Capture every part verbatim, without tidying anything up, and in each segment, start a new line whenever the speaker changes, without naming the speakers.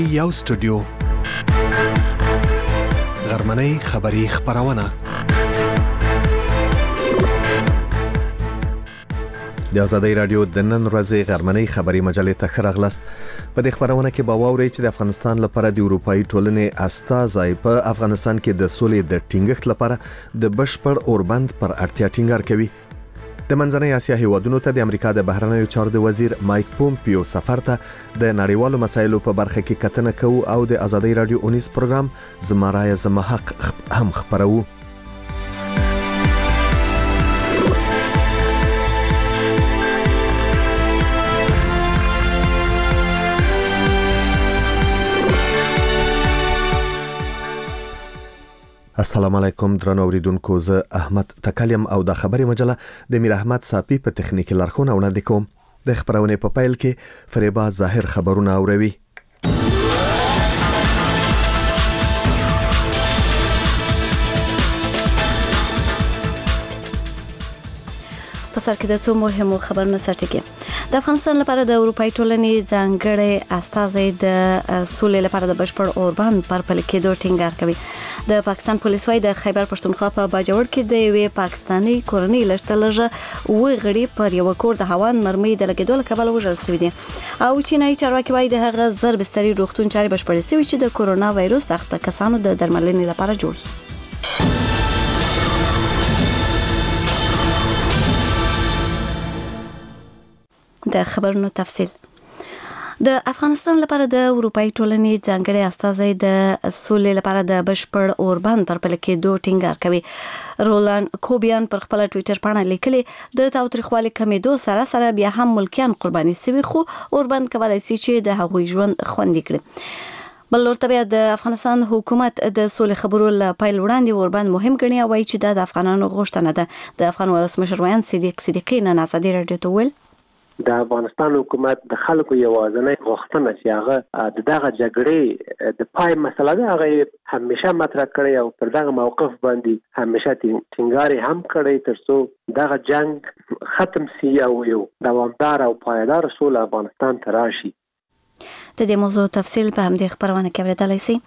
یو سټوډیو غرمنۍ خبری خبرونه د آزادۍ رادیو د نن ورځې غرمنۍ خبری مجلې ته ښه راغلاست. په دې خبرونه کې به واورئ چې د افغانستان لپاره د اروپאי ټولنې استازی په افغانستان کې د سولې د ټینګښت لپاره د بشپړ اوربند پر اړتیا ټینګار کوي. د منځنۍ اسیا هیوادونو ته د امریکا د بهرنیو چارو د وزیر مایک پومپیو سفر ته د نړیوالو مسایلو په برخه کې کتنه کوو او د آزادۍ رادیو اونیز پروګرام زما رایه زما حق هم خبرو. السلام علیکم درنو اوریدونکو، زه احمد تکلیم او د خبري مجله د میر احمد صافی په تخنیکی لارښوونه وړاندې کوم. د خبرونه په پیل کې فریبا ظاهر خبرونه اوروي.
په سر کې د څو مهمو خبرونو سرټکی. د افغانستان لپاره د اروپאי ټولنې ځانګړی استازی د سولې لپاره د بشپړ اوربند پر پلي کېدو ټینګار کوي. د پاکستان پولیس وايي د خیبر پښتونخوا په باجوړ کې د یوې پاکستاني کورنۍ لشتلژه و غړي پر یو کور د هوان مرمۍ د لګیدو له کبله وژل شوی دي او چینایي چارواکي وايي د هغه زر بستري روغتون چاري بشپړې شوی چې د کورونا وایروس اخته کسانو د درملنې لپاره جوړ شو. د خبرونو تفصیل. د افغانستان لپاره د اروپאי ټولنې ځانګړی استازی د سولې لپاره د بشپړ اوربند پر پلي کېدو ټینګار کوي. رولان کوبیان پر خپل ټوئیټر باندې لیکلي د تاوتریخوالي کمیدو سره سره بیا هم ملکیان قرباني شوي خو اوربند کولای شي چې د هغوی ژوند خوندي کړي. بل ورته بیا د افغانستان حکومت د سولې خبرو له پیل وړاندې اوربند مهم ګڼي او وایي چې دا د افغانانو غوښتنه ده. د افغان ولسمشر ویان صدیق صدیقی نن آزادۍ رادیو ته ویل
د افغانستان حکومت د خلکو یوازینی غوښتنه چې هغه د دغه جګړې د پای مسله ده هغه همیشه مطرح کړی او پر دغه موقف باندې همیشه ټینګار هم کړی ترڅو دغه جنگ ختم شي او یو دوامدار او پایدار سوله افغانستان ته راشي.
د دې موضوع تفصیل په همدې خبرونه کې اورېدلای شئ.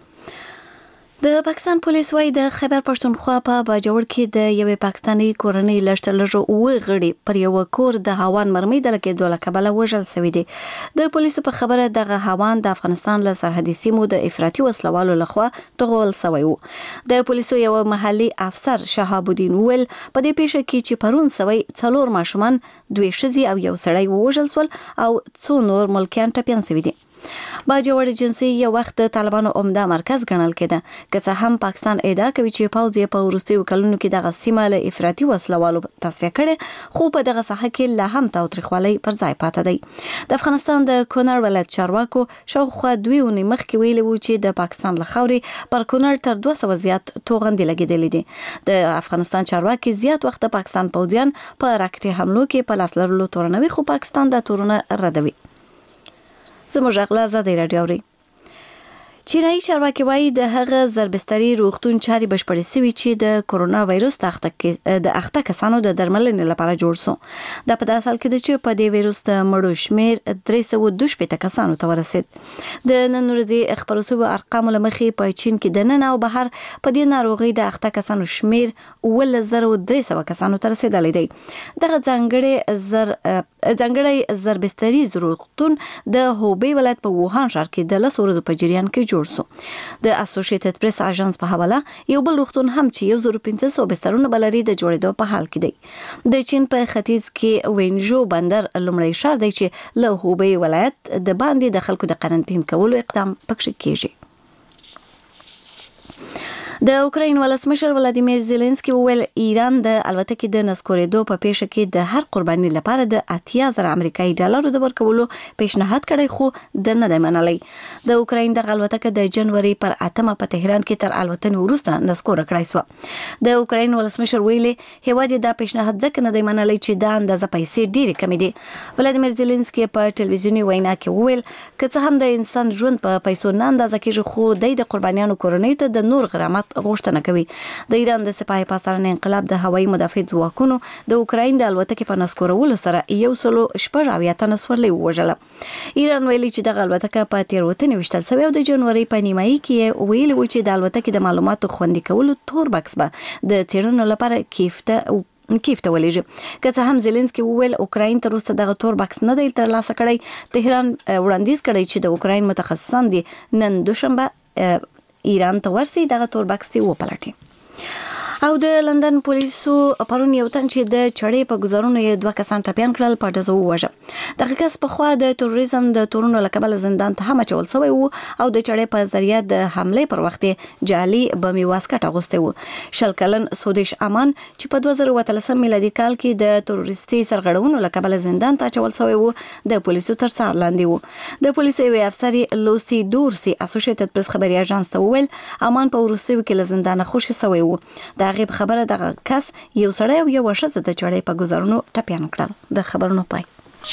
د پاکستان پولیس وايي د خیبر پښتونخوا په باجوړ کې د یوې پاکستاني کورنۍ لشتلژه و غړي پر یو کور د هوان مرمۍ د لګیدو له کبله وژل شوی دي. د پولیسو په خبره دغه هوان د افغانستان له سرحدي سیمو د افراطي وسلوالو لخوا توغول شوی وو. د پولیسو یو محلي افسر شهاب الدین ویل په دې پیښه کې چې پرون سوی څلور ماشومان دوی ښځې او یو سړی وژل شول او څو نور ملکیان ټپیان شوي دي. باجوړ جنسي یو وخت د طالبانو عمده مرکز ګڼل کېده که څه هم پاکستان ادعا کوي چې پوځ یې په وروستیو کلونو کې دغه سیمه له افراطي وسلوالو تصفیه کړي خو په دغه ساحه کې لا هم تاوتریخوالي پر ځای پاتې دی. د افغانستان د کونړ ولایت چارواکو شاوخوا دوی اونۍ مخکې ویلي وو چې د پاکستان له خاورې پر کونړ تر دوه سوه زیات توغندي لګېدلې دي. د افغانستان چارواکي زیات وخت د پاکستان پوځیان په راکټي حملو کې په لاس لرلو تورنوي خو پاکستان دا تورونه ردوي. زموږ غلا آزادۍ رادیو اوري. چینایي چارواکي وايي د هغه زربستري روغتون چاري بشپړې شوي چې د کورونا وایروس د اخته کسانو د درملنې لپاره جوړ شو. دا په داسې حال کې ده چې په دې وایروس د مړو شمېر درې سوه دوه شپېته کسانو ته ورسېد. د نن ورځې خپرو شویو ارقامو له مخې په چین کې دننه او بهر په دې ناروغۍ د اخته کسانو شمېر اوولس زره درې سوه کسانو ته رسېدلی دی. دغه ځانګړی زر ځانګړی زربستري روغتون د هوبی ولایت په ووهان ښار کې د لسو ورځو په جریان کې جوړ شو. د اسوسییټډ پریس اژانس په حواله یو بل روغتون هم چې یو زر پنځه سوه بسترونه بلري د جوړېدو په حال کې دی. د چین په ختیځ کې وینژو بندر لومړی ښار دی چې له هوبی ولایت د باندې د خلکو د قرنطین کولو اقدام پکې کیږي. د اوکراین ولسمشر ولادیمیر زيلنسکي وویل ایران د الوتکې د نسکورېدو په پیښه کې د هر قرباني لپاره د اتیا زره امریکایي ډالرو د ورکولو پیشنهاد کړی خو د نه دی منلی. د اوکراین د الوتکه د جنوري پر اتمه په تهران کې تر الوتنې وروسته نسکوره کړای شو. د اوکراین ولسمشر ویلي هیواد دا پیشنهاد ځکه نه دی منلی چې دا اندازه پیسې ډېرې کمې دي. ولادیمیر زيلنسکي په ټلویزیوني وینا کې وویل که څه هم د انسان ژوند په پیسو نه اندازه کېږي خو د قربانیانو کورنۍ ته د نور غرامت غوښتنه کوي. د ایران د سپاه پاسداران انقلاب د هوایي مدافع ځواکونو د اوکراین د الوتکې په نسکورولو سره یو سلو شپږ اویا تنه سورلۍ ووژله. ایران ویلي چې دغه الوتکه په تیروتنې وشتل شوې او د جنوري په نیمایي کې ویلي و چې د الوتکې د معلوماتو خوندي کولو تور بکس به د څېړنو لپاره کیفته کیف ته ولېږي. که څه هم زيلنسکي وویل اوکراین تر اوسه دغه تور بکس نه دی ترلاسه کړی. تهران وړاندیز کړی چې د اوکراین متخصصان دي نن دوشنبه ایران ته ورسي دغه تور بکس دی وپلټي. او د لندن پولیسو پرون یو تن چې د چړې په گزارونو یې دوه کسان ټپيان کړل په ډزو ووژه. دغه کس په خوا د تروریزم د تورونو له کبله زندان ته هم اچول شوی وو او د چړې په ذریعہ د حمله پر وخت جعلي بمي واسکټ اغوستی وو. شل کلن سودیش امان چې په دوه زره اتلسم میلادي کال کې د تروریستي سرغړونو له کبله زندان ته اچول شوی وو د پولیسو تر څار لاندې وو. د پولیسو یو افسر لوسی دورسي اسوسییټډ پریس خبري اژانس ته وویل امان په وروستیو کې له زندانه خوشي شوی وو. د غیب خبره دغه کس یو سړی او یو ښځه د چړې په گزارونو ټپيان کړل. د خبرونو پای.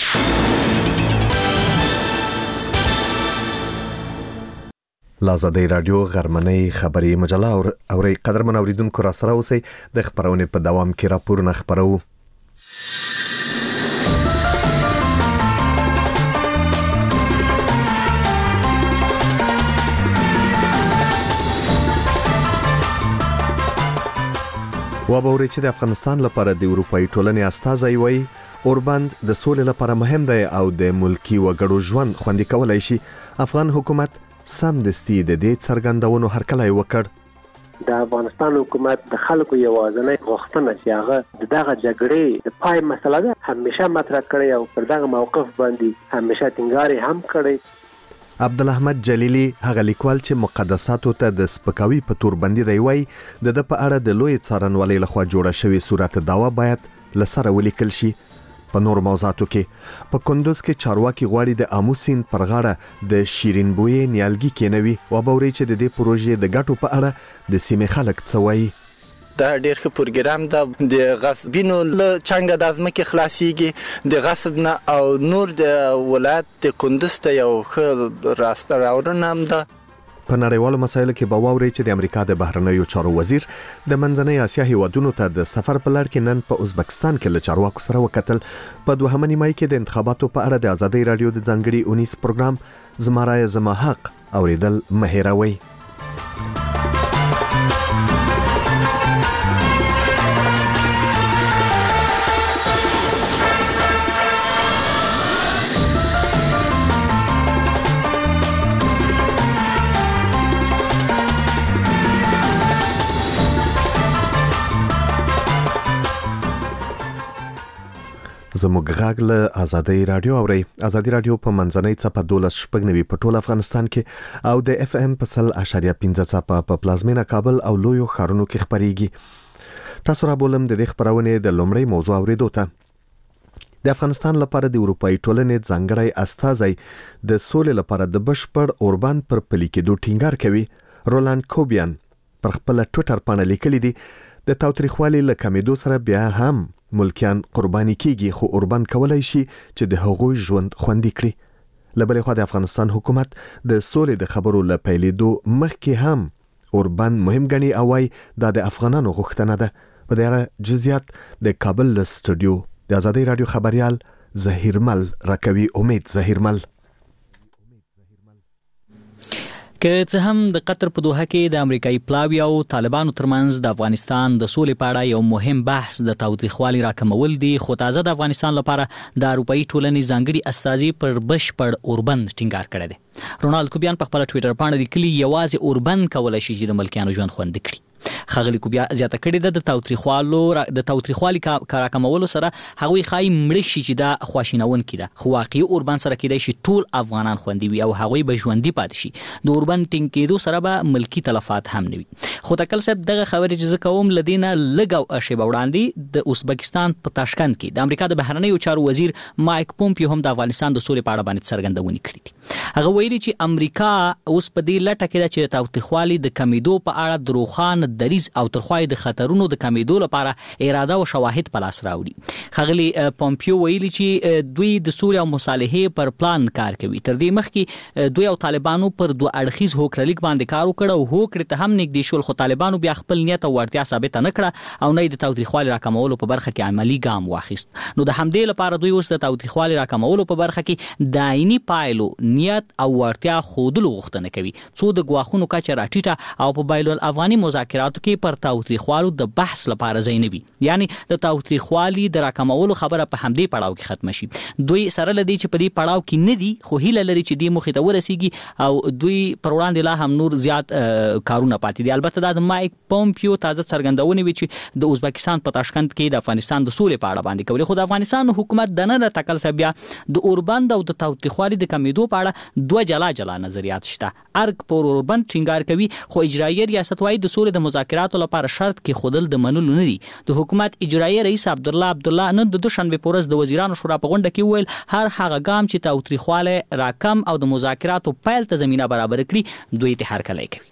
لازادی رادیو غرمنۍ خبري مجله او ری قدرمن اوریدونکو را سره اوسئ د خبرونې په دوام کې راپورونه خبرو. وابوري چې د افغانستان لپاره د اروپאי ټولنې استازي وایي اوربند د سولې لپاره مهم دی او د ملکی وګړو ژوند خوندي کولای شي. افغان حکومت سمدستي د دې څرګندونو هرکلی وکړ.
د افغانستان حکومت د خلکو یوازینی غوښتنه چې هغه دغه جګړې د پای مسله ده همیشه مطرح کړې او پر دغه موقف باندې همیشه ټینګار هم کړی.
عبدالاحمد جلیلی هغه لیکوال چې مقدساتو ته د سپکاوي په تور باندې دی وای د د په اړه د لوی څارنوالۍ لخوا جوړه شوې صورت داوا باید لسره ولیکل شي. په نور موضوعاتو کې په کندوز کې چارواکي غواړي د آمو سیند پر غاړه د شیرین بویې نیالګي کېنوي. وابوري چې د دې پروژې د ګټو په اړه د سیمې خلک څه وایي.
دا ډېر ښه پروګرام ده. د غصبینو له چنګه د ځمکې خلاصيږي د غصب نه او نور د ولایت د کندوز ته یو ښه راسته راوړنه هم ده.
په نړیوالو مسایلو کې به واوري چې د امریکا د بهرنیو چارو وزیر د منځنۍ اسیا هیوادونو ته د سفر په لړ کې نن په ازبکستان کې له چارواکو سره وکتل. په دوهمه نیمایي کې د انتخاباتو په اړه د ازادي رادیو د ځانګړي اونیز پروګرام زمرای زما حق اوریدل مهیروي. زموږ غږ له ازادي رادیو اوري. ازادي رادیو په منځنۍ څپه دولس شپږ نوي په ټول افغانستان کې او د اف ام په سل اشاریه پنځه څپه په پلازمینه کابل او لویو ښارونو کې خبريږي. تاسو را بولم د دې خبرونه د لومړی موضوع اوریدو ته. د افغانستان لپاره د اروپאי ټولنې ځانګړی استازي د سولې لپاره د بشپړ اوربند پر پلي کېدو ټینګار کوي. رولاند کوبیان پر خپل ټوئیټر باندې لیکلي دي د تاوتریخوالي له کمیدو سره بیا هم ملکیان قرباني کیږي خو اوربند کولای شي چې د هغوی ژوند خوندي کړي. لبلې خو د افغانستان حکومت د سولې د خبرو له پیلېدو مخکې هم اوربند مهم ګڼي او وايي دا د افغانانو غوښتنه ده. په دې اړه جزئیات د کابل له سټوډیو د ازادي رادیو خبريال زهیرمل راکوي. امید زهیرمل.
که څه هم د قطر په دوحه کې د امریکایي پلاوی او طالبانو ترمنځ د افغانستان د سولې په اړه یو مهم بحث د تاوتریخوالي راکمول دي، خو تازه د افغانستان لپاره د اروپאי ټولنې ځانګړي استازي پر بشپړ اوربند ټینګار کړی دی. رونالد کوبیان په خپل ټوئیټر باندې لیکلي یوازې اوربند کولای شي چې د ملکیانو ژوند خوندي کړي. خغلی کوبیا زیاته کړې ده د تاوتریخوالو د تاوتریخوالي کار کمولو سره هغوی خای مړ شي چې دا خواشینون کیده، خو واقعي اوربند سره کېدای شي ټول افغانان خوندي وي او هغوی به ژوندۍ پاتې شي. د اوربند ټینګ کېدو سره به ملکی تلفات هم نه وي. خو تکل صاحب دغه خبرې چې کوم لدینه لګاو شی وړاندې د ازبکستان په تاشکند کې د امریکا د بهرنیو چارو وزیر مایک پومپیو هم د افغانستان د سولې په اړه باندې څرګندونې کړې دي. هغه ویلي چې امریکا اوس په دې لټه کې ده چې تاوتریخوالي د کمیدو په اړه دروغان دریز او ترخوای د خطرونو د کمیدو لپاره اراده او شواهد په لاس راوړي. خغلی پومپیو ویلي چې دوی د سولې او مصالحې پر پلان کار کوي. تر دې مخکې دوی او طالبانو پر دوه اړخیز هوکړلیک باندې کار وکړ او هوکړې ته هم نږدې شول، خو طالبانو بیا خپل نیت او وړتیا ثابت نه کړه او نه د تاوتریخوالي راکمولو په برخه کې عملی ګام واخیست. نو د همدې لپاره دوی اوس د تاوتریخوالي راکمولو په برخه کې دایني پایلو نیت او وړتیا خودلو غوښتنه کوي، څو د ګواښونو کچه راټیټه او په بین الافغاني مذاکراتو کې پر تاوتریخوالو د بحث لپاره ځای نه وي. یعنی د تاوتریخوالي د راکمولو خبره په همدې پړاو کې ختم شي. دوی سره لدی چې په دې پړاو کې نه دي، خو هیله لري چې دې مخې ته ورسیږي او دوی پر وړاندې لا هم نور زیات کارونه پاتې دي. البته دا د مایک پومپیو تازه څرګندونه وی چې د ازبکستان په تاشکند کې د افغانستان د سولې په اړه باندې کوي، خو د افغانستان حکومت د نه تکل سبیا د اوربند او د تاوتریخوالي د کمیدو په اړه دوه جلا جلا نظریات شته. ارګ پر اوربند ټینګار کوي، خو اجرایي ریاست وايي د سولې د مذاکراتو لپاره شرط کې خودل د منلو نه دي. د حکومت اجرایي رئیس عبدالله عبدالله نن د دوشنبه په ورځ د وزیرانو شورا په غونډه کې ویل هر هغه ګام چې تاوتریخواله راکم او د مذاکراتو پیل ته زمينه برابر کړي دوی ته هرکلی کوي.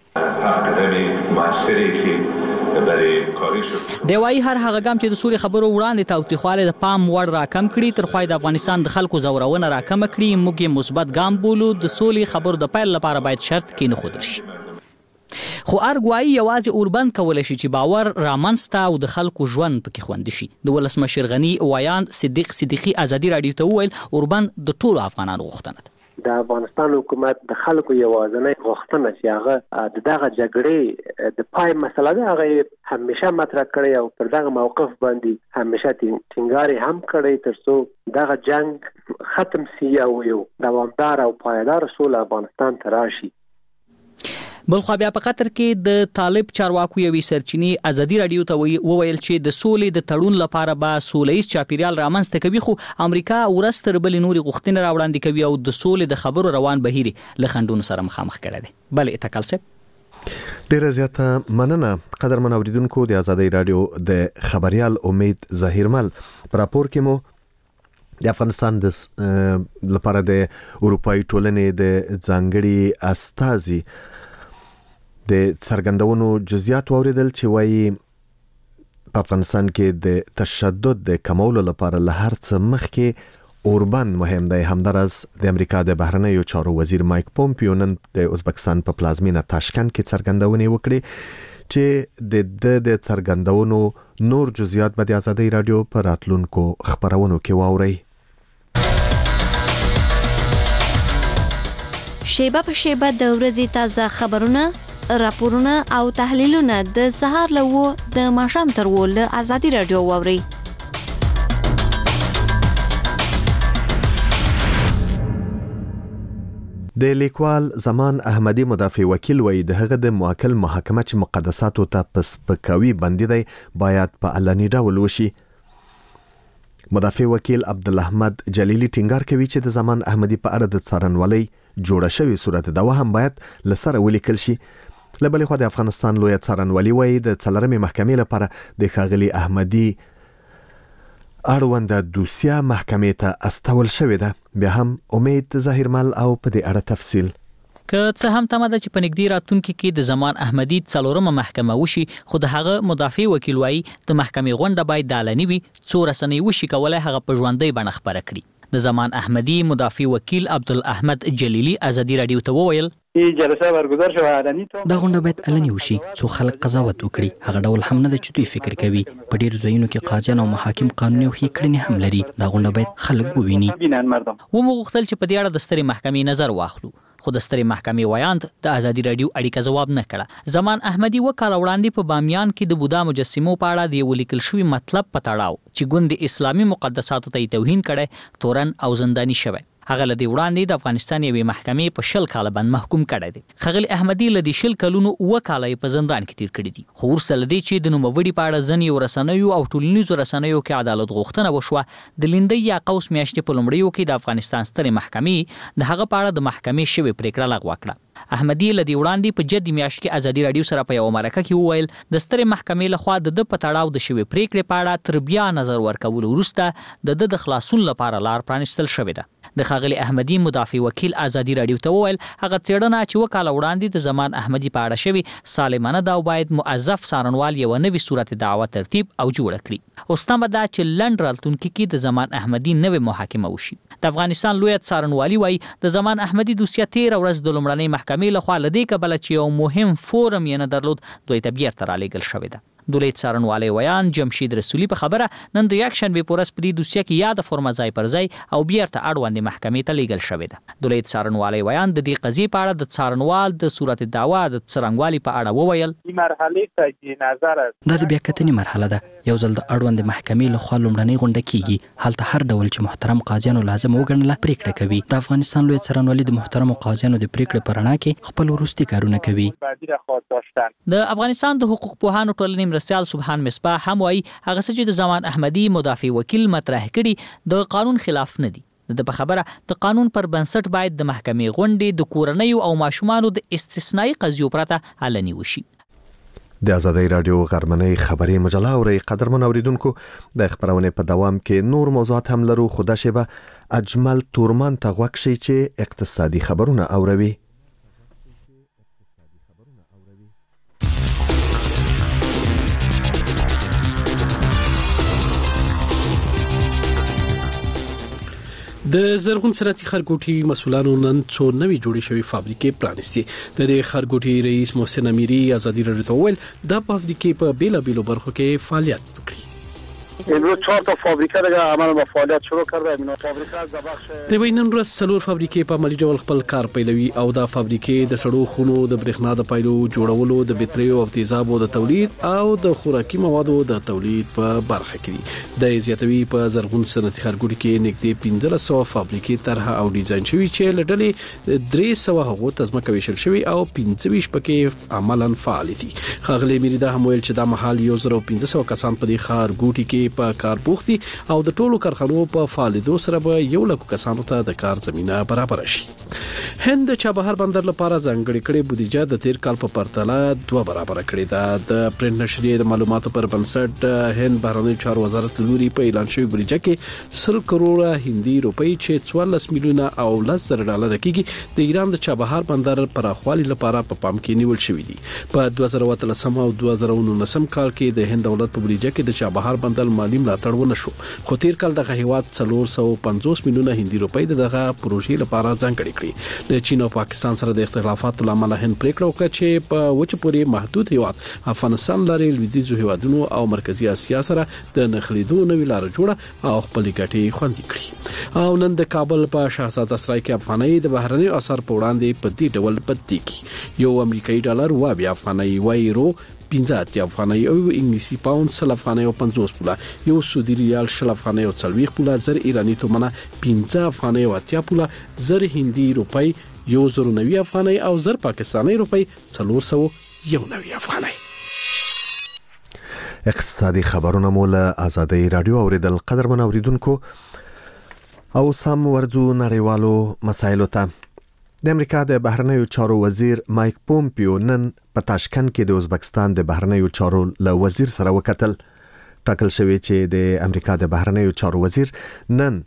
دی وايي هر هغه ګام چې د سولې خبرو وړاندې تاوتریخواله د پام وړ راکم کړي تر خوای د افغانستان د خلکو زورونه راکم کړي، موږ یې مثبت ګام بولو. د سولې خبرو د پیل لپاره باید شرط کې نه خودل شي. خو ارګوایي یوازې اوربند کولای شي چې باور رامنځته او د خلکو ژوند پکې خوندي شي. د ولسمشر غنی وایاند صدیق صدیقی ازادي رادیو ته ویل اوربند د ټولو افغانانو غوښتنه ده.
د افغانستان حکومت د خلکو یوازینی غوښتنه چې هغه دغه جګړې د پای مسله ده هغه همیشه مطرح کړی او پر دغه موقف باندې همیشه ټینګار هم کړی ترڅو دغه جنگ ختم شي او یو دوامدار او پایدار سوله افغانستان ته راشي.
بلخو بیا په قطر کې د طالب چارواکو یوې سرچینې ازادي رادیو ته وویل چې د سولې د تړون لپاره به سولهییز چاپیریال رامنځته کوي، خو امریکا ورستر بل نوري غوښتنې راوړاندې کوي او د سولې د خبرو روان بهیر له خندونو سره مخامخ کړي دي. بل اتکل سه
ډیره زیاته مننه قدرمن اوریدونکو. د ازادي رادیو د خبريال امید ظاهرمل راپور کې مو د افغانستان د لپاره د اروپאי ټولنې د ځانګړي استازي د څرګندونو جزئیات اوریدل چې وایي په افغانستان کې د تشدد د کمولو لپاره له هر څه مخکې اوربند مهم دی. همدارس د امریکا د بهرنیو چارو وزیر مایک پومپیو نن د ازبکستان په پلازمینه تاشکند کې څرګندونې وکړې چې د د څرګندونو نور جزئیات به د ازادي رادیو په راتلونکو خبرونو کې واورئ.
شیبه په شیبه د ورځې تازه خبرونه، راپورونه او تحلیلونه د سهار له و د ماښام تر و له ازادي رادیو واوري.
د لیکوال زمان احمدی مدافع وکیل وایي د هغه د موکل محاکمه چې مقدساتو ته پس پکوي بندي دی باید په علني ډول وشي. مدافع وکیل عبدالاحمد جلیلی ټینګار کوي چې د زمان احمدی په اړه د څارنوالۍ جوړه شوې صورت دوا هم باید لسره ولیکل شي. لبلې خو د افغانستان لوی څارنوالي وایي د څلورمې محکمې لپاره د ښاغلي احمدی اړوند دوسیه محکمې ته استول شوې ده. بیا هم امید ظاهرمل او په دې اړه تفصیل.
که څه هم تمه ده چې په نږدې راتلونکي کې د زمان احمدی څلورمه محکمه وشي، خو د هغه مدافع وکیل وایي د محکمې غونډه باید د علني وي څو رسنۍ وشي کولای هغه په ژوندۍ بڼه خبره کړي. د زمان احمدی مدافع وکیل عبدالاحمد جلیلی ازادي رادیو ته وویل
جلسه برگزار شوه علني
دا غونډه باید علني وشي څو خلک قضاوت وکړي. هغه ډول هم نه ده چې دوی فکر کوي. په ډیر ځایونو کې قاضیان او محاکم قانوني او ښې کړنې هم لري. دا غونډه باید خلک وویني.
و مو غوښتل چې په دې اړه د سترې محکمې نظر واخلو، خو د سترې محکمې وایاند د ازادي رادیو اړیکه ځواب نه کړه. زمان احمدی وکاله وړاندې په بامیان کې د بودا مجسمو په اړه د یو لیکل شوی مطلب په تړاو چې ګوند اسلامي مقدساتو ته توهین کړي تورن او زندانی شوی. هغه لدی وړاندې د افغانستان یوې محکمې په شل کاله باندې محکوم کړی دی. خغلی احمدی لدی شل کلونو وکاله په زندان کې تیر کړی دي. خو ورسره لدی چې د نوموړي په اړه ځنی ورسنوي او ټولنیزو رسنیو کې عدالت غوښتنه وشوه. د لیندۍ یا قوس میاشتې په لومړیو کې د افغانستان سترې محکمې د هغه په اړه د محکمې شوی پریکړه لغوه کړه. احمدی لدی وړاندې په جدي میاشت کې ازادي رادیو سره په یو مرکه کې وویل د سترې محکمې لخوا د د پټاړاو د شوی پریکړې په اړه تر بیا نظر ورکول وروسته د د خلاصون لپاره لار پرانستل شوې ده. د ښاغلي احمدي مدافع وکیل ازادي رادیو ته وویل هغه څېړنه چې وکاله وړاندې د زمان احمدي په اړه شوې سالمانه ده او باید موظف څارنوال یو نوې صورت دعوه ترتیب او جوړ کړي. اوس تمه ده چې لنډ راتلونکي کې د زمان احمدي نوې محاکمه وشي. د افغانستان لوی څارنوالي وايي د زمان احمدي دوسیه تیر ورځ د لومړنۍ محکمې لخوا لدې کبله چې یو مهم فورم یې نه درلود دوی ته بیرته رالیږل شوې ده. د لوی څارنوالۍ ویان جمشید رسولي په خبره نن د یکشنبې په ورځ په دې دوسیه کې یاده فرمه ځای پر ځای او بیرته اړوندې محکمې ته لیږل شوې ده. د لوی څارنوالۍ ویان د دې قضیې په اړه د څارنوال د صورت دعوا د څرنګوالي په اړه وویل
این مرحله تجدید نظر است.
دا د بیاکتنې مرحله ده. یو ځل د اړوندې محکمې لخوا لومړنۍ غونډه کیږي. هلته هر ډول چې محترم قاضیانو لازم وګڼله پریکړه کوي. د افغانستان لوی څارنوالي د محترمو قاضیانو د پریکړې په رڼا کې خپل وروستي کارونه کوي.
د افغانستان د حقوق پوهانو ټولنې مرستیال سبحان مصباح هم وايي هغه څه چې د زمان احمدي مدافع وکیل مطرح کړي د قانون خلاف نه دي. د په خبره د قانون پر بنسټ باید د محکمې غونډې د کورنیو او ماشومانو د استثنایی قضیو پرته علني وشي.
د آزادۍ رادیو غرمنۍ خبري مجله اوري قدرمن اوریدونکو د خبرونه په دوام کې نور موضوعات هم لرو. خو د شیبه اجمل تورمان ته غوښ شي چې اقتصادي خبرونه اوروي.
د زرغون صنعتي خرګوټي مسولانو نن څو نوې جوړې شوې فابریکې پرانیستي. د دې خرګوټي رئیس محسن امیری ازادي رادیو ته ویل د فابریکې په بیلا بیلو برخو کې فعالیت وکړي.
امروز چهار تا فابریکه دیگه عمل با فعالیت شروع کرده. اینا فابریکه از بخش
د وینن ورځ څلور فابریکې په عملي ډول خپل کار پیلوي او دا فابریکې د سړو خونو د برېښنا د پایلو جوړولو د بټریو او تیزابو د تولید او د خوراکي موادو د تولید په برخه کې دي. د زیاتوي په زرغون صنعتي خرګوټي کې نږدې پنځه سوه فابریکې طرح او ډیزاین شوي چې لړلې درې سوه هغو تزمکه ویشل شوي او پنځه ویشت پکې عملاً فعال دي. خاغلی میری دا هم ویل چې دا مهال یو زر او پنځه سوه کسان په دې خرګوټي کې په کار بوختي او د ټولو کارخانو په فعالیدو سره به یو لک کسانو ته د کار زمينه برابر شي. هند چابهار بندر لپاره ځانګړې کړې بودیجه د تیر کال په پرتله دوه برابر کړې ده. د پرنټ نشریه د معلوماتو پر بنسټ هند بهرنی چارو وزارت لوري په اعلان شوی بودیجه کې سل کروڑه هندي روپۍ چې څوارلس میلیونه او لس زره ډالر کېږي د ایران د چابهار بندر پراخوالي لپاره په پام کې نیول شوی دي. په دوه زره اتلسم او دوه زره نولسم کال کې د هند دولت په بودیجه کې د چابهار بندر مالی ملاتړ ونه شو. خو تیر کال دغه هیواد څلور سوه پنځوس میلیونه هندي روپۍ دغه پروژې لپاره ځانګړې کړې. د چین او پاکستان سره د اختلافاتو لامل هند پریکړه وکړه چې په وچ پورې محدود هیواد افغانستان لري لویدیځو هیوادونو او مرکزی اسیا سره د نخلیدو نوې لار جوړه او خپل ګټې خوندي کړي. او نن د کابل په شاهزاده سرای کې افغانۍ د بهرنی اثر په وړاندې په دې ډول بدلېږي. یو امریکایي ډالر و بیا افغانۍ وایرو پنځه اتیا افغانۍ او انګلیسي پاوند سل افغانۍ او پنځوس پوله، یو سعودي ریال شل افغانۍ او څلوېښت پوله، زر ایراني تومنه پنځه افغانۍ او اتیا پوله، زر هندي روپۍ یو زر نوي افغانۍ او زر پاکستاني روپۍ څلور سوه یو نوي افغانۍ.
اقتصادي خبرونه مو له آزادۍ رادیو اوریدل. قدرمن اوریدونکو او سم ورځو نړیوالو مسایلو ته. د امریکا د بهرنیو چارو وزیر مایک پومپیو نن په تاشکند کې د ازبکستان د بهرنیو چارو له وزیر سره وکتل. ټاکل شوی چې د امریکا د بهرنیو چارو وزیر نن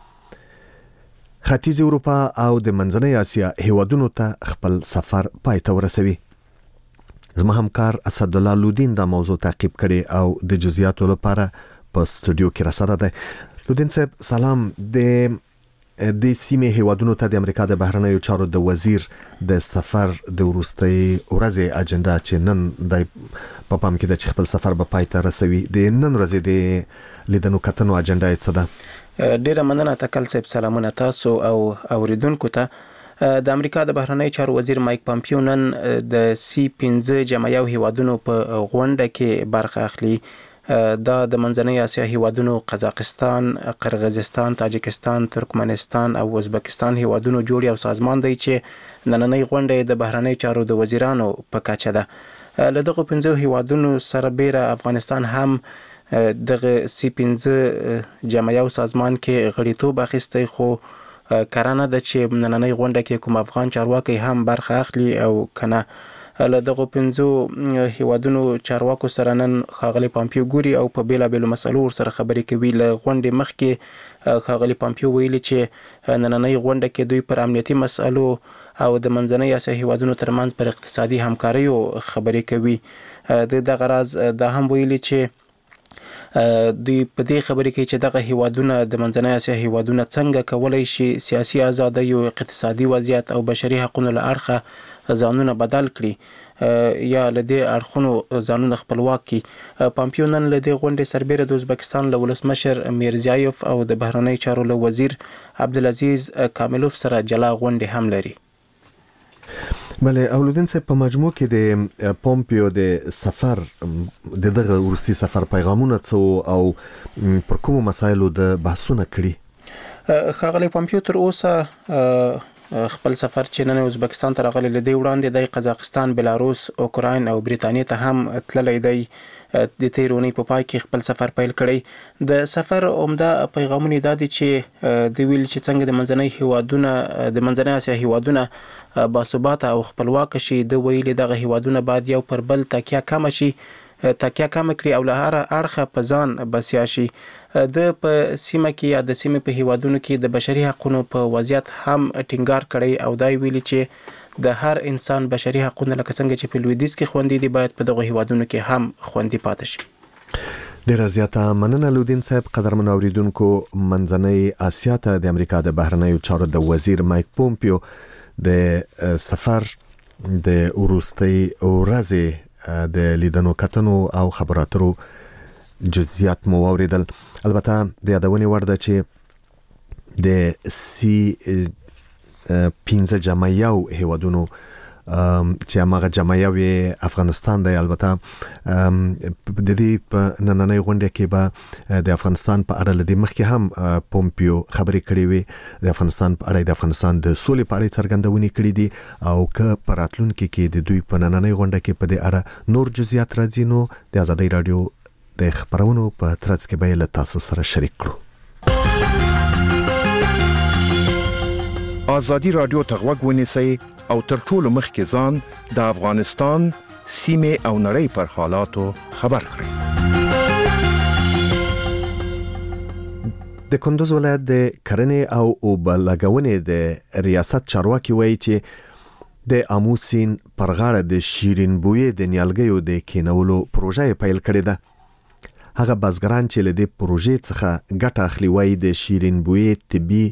ختیځ اروپا او د منځنۍ اسیا هیوادونو ته خپل سفر پای ته ورسوي. زما همکار اسد الله لودین دا موضوع تعقیب کړي او د جزئیاتو لپاره په استودیو کې راسره ده. لودین صاحب سلام. د د سیمه هیوادونو ته د امریکا د بهرنیو چارو د وزیر د سفر د وروستۍ ورځې اجنډا چې نن د په پام کې د خپل سفر په پای ته رسوي، د نن ورځې د لیدنو کتنو اجنډا څه ده؟
ډیره مننه تکل صاحب. سلامونه تاسو او اوریدونکو ته. د امریکا د بهرنیو چارو وزیر مایک پامپیو نن د سی پنځه جمعیو هیوادونو په غونډه کې برخه اخلي. دا د منځنۍ اسیا هیوادونو قزاقستان، قرغیزستان، تاجکستان، ترکمنستان او ازبکستان هیوادونو جوړ یو سازمان دی چې نننۍ غونډه د بهرنیو چارو د وزیرانو په کچه ده. له دغه پنځه هیوادونو سره بیره افغانستان هم دغه سی پنځه جمعیو سازمان کې غړیتوب اخیستی، خو کرانه ده چې نننۍ غونډه کې کوم افغان چارواکي هم برخه اخلي او کنه. له دغه پنځو هیوادونو چارواکو سره نن ښاغلي پامپیو ګوري او په بیلابېلو مسلو ورسره خبرې کوي. له غونډې مخکې ښاغلي پامپیو ویلي چې نننۍ غونډه کې دوی پر امنیتي مسلو او د منځنۍ اسیا هیوادونو ترمنځ پر اقتصادي همکاریو خبرې کوي. د دغه راز دا هم ویلي چې دوی په دې خبرې کې چې دغه هیوادونه د منځنۍ اسیا هیوادونه څنګه کولای شي سیاسي ازادي او اقتصادي وضعیت او بشري حقوقو له اړخه ځانونه بدل کړي یا له دې اړخونو ځانونه خپلواک کړي. پامپیو نن له دې غونډې سربېره د ازبکستان له ولسمشر میرزیایف او د بهرنۍ چارو له وزیر عبدالعزیز کاملوف سره جلا غونډې هم لري.
بله اولودین صاحب په مجموع کې د پومپیو د سفر د دغه ورستي سفر پیغامونه څه او پر کومو مسایلو د بحثونه کړي؟
ښاغلی پومپیو تر اوسه خپل سفر چې نن ازبکستان ته راغلی له دې وړاندې د قزاقستان، بلاروس، اوکراین او بریتانیا ته هم تللی دی. د تېرې اونۍ په پای کې خپل سفر پیل کړی. د سفر عمده پیغامونه دا دي چې د ویل چې څنګه د منځنۍ هیوادونه د منځنۍ اسیا هیوادونه باثباته او خپلواک شي. د ویلي دغه هیوادونه باید یو پر بل تکیه کم شي تکیه کم کړي او له هر اړخه په ځان بسیا شي. د په سیمه کې یا د سیمې په هیوادونو کې د بشري حقوقو په وضعیت هم ټینګار کړی او دا ویلي چې د هر انسان بشري حقوقونه لکه څنګه چې په لویدیځ کې خوندي دي باید په دغه هیوادونو کې هم خوندي پاتې شي.
ډیره زیاته مننه لودین صاحب. قدرمن اوریدونکو، منځنۍ اسیا ته د امریکا د بهرنیو چارو د وزیر مایک پومپیو د سفر د وروستۍ ورځې د لیدنو کتنو او خبراتو جزئیات مو اوریدل. البته د یادونې وړ ده چې د سی پنځه جمعیو هیوادونو چې هغه جمعیو افغانستان دی. البته د دې په نننۍ غونډه کې به د افغانستان په اړه لدی مخکې هم پومپیو خبرې کړې وي. د افغانستان په اړه د افغانستان د سولې په اړه څرګندونې کړې دي او که په راتلونکي کې د دوی په نننۍ غونډه کې په دې اړه نور جزئیات راځي نو د ازادۍ رادیو د خبرونو په ترڅ کې به له تاسو سره شریک کړو.
ازادي رادیو ته غوږ ونیسئ او تر ټولو مخکې ځان د افغانستان سیمې او نړۍ پر حالاتو خبر کړئ.
د کندوز ولایت د کرنې او اوبه لګونې د ریاست چارواکي وایي چې د آمو سیند پر غاړه د شیرین بویې د نیالګیو د کینولو پروژه پیل کړې ده. هغه بزګران چې له دې پروژې څخه ګټه اخلي وایي د شیرین بویې طبي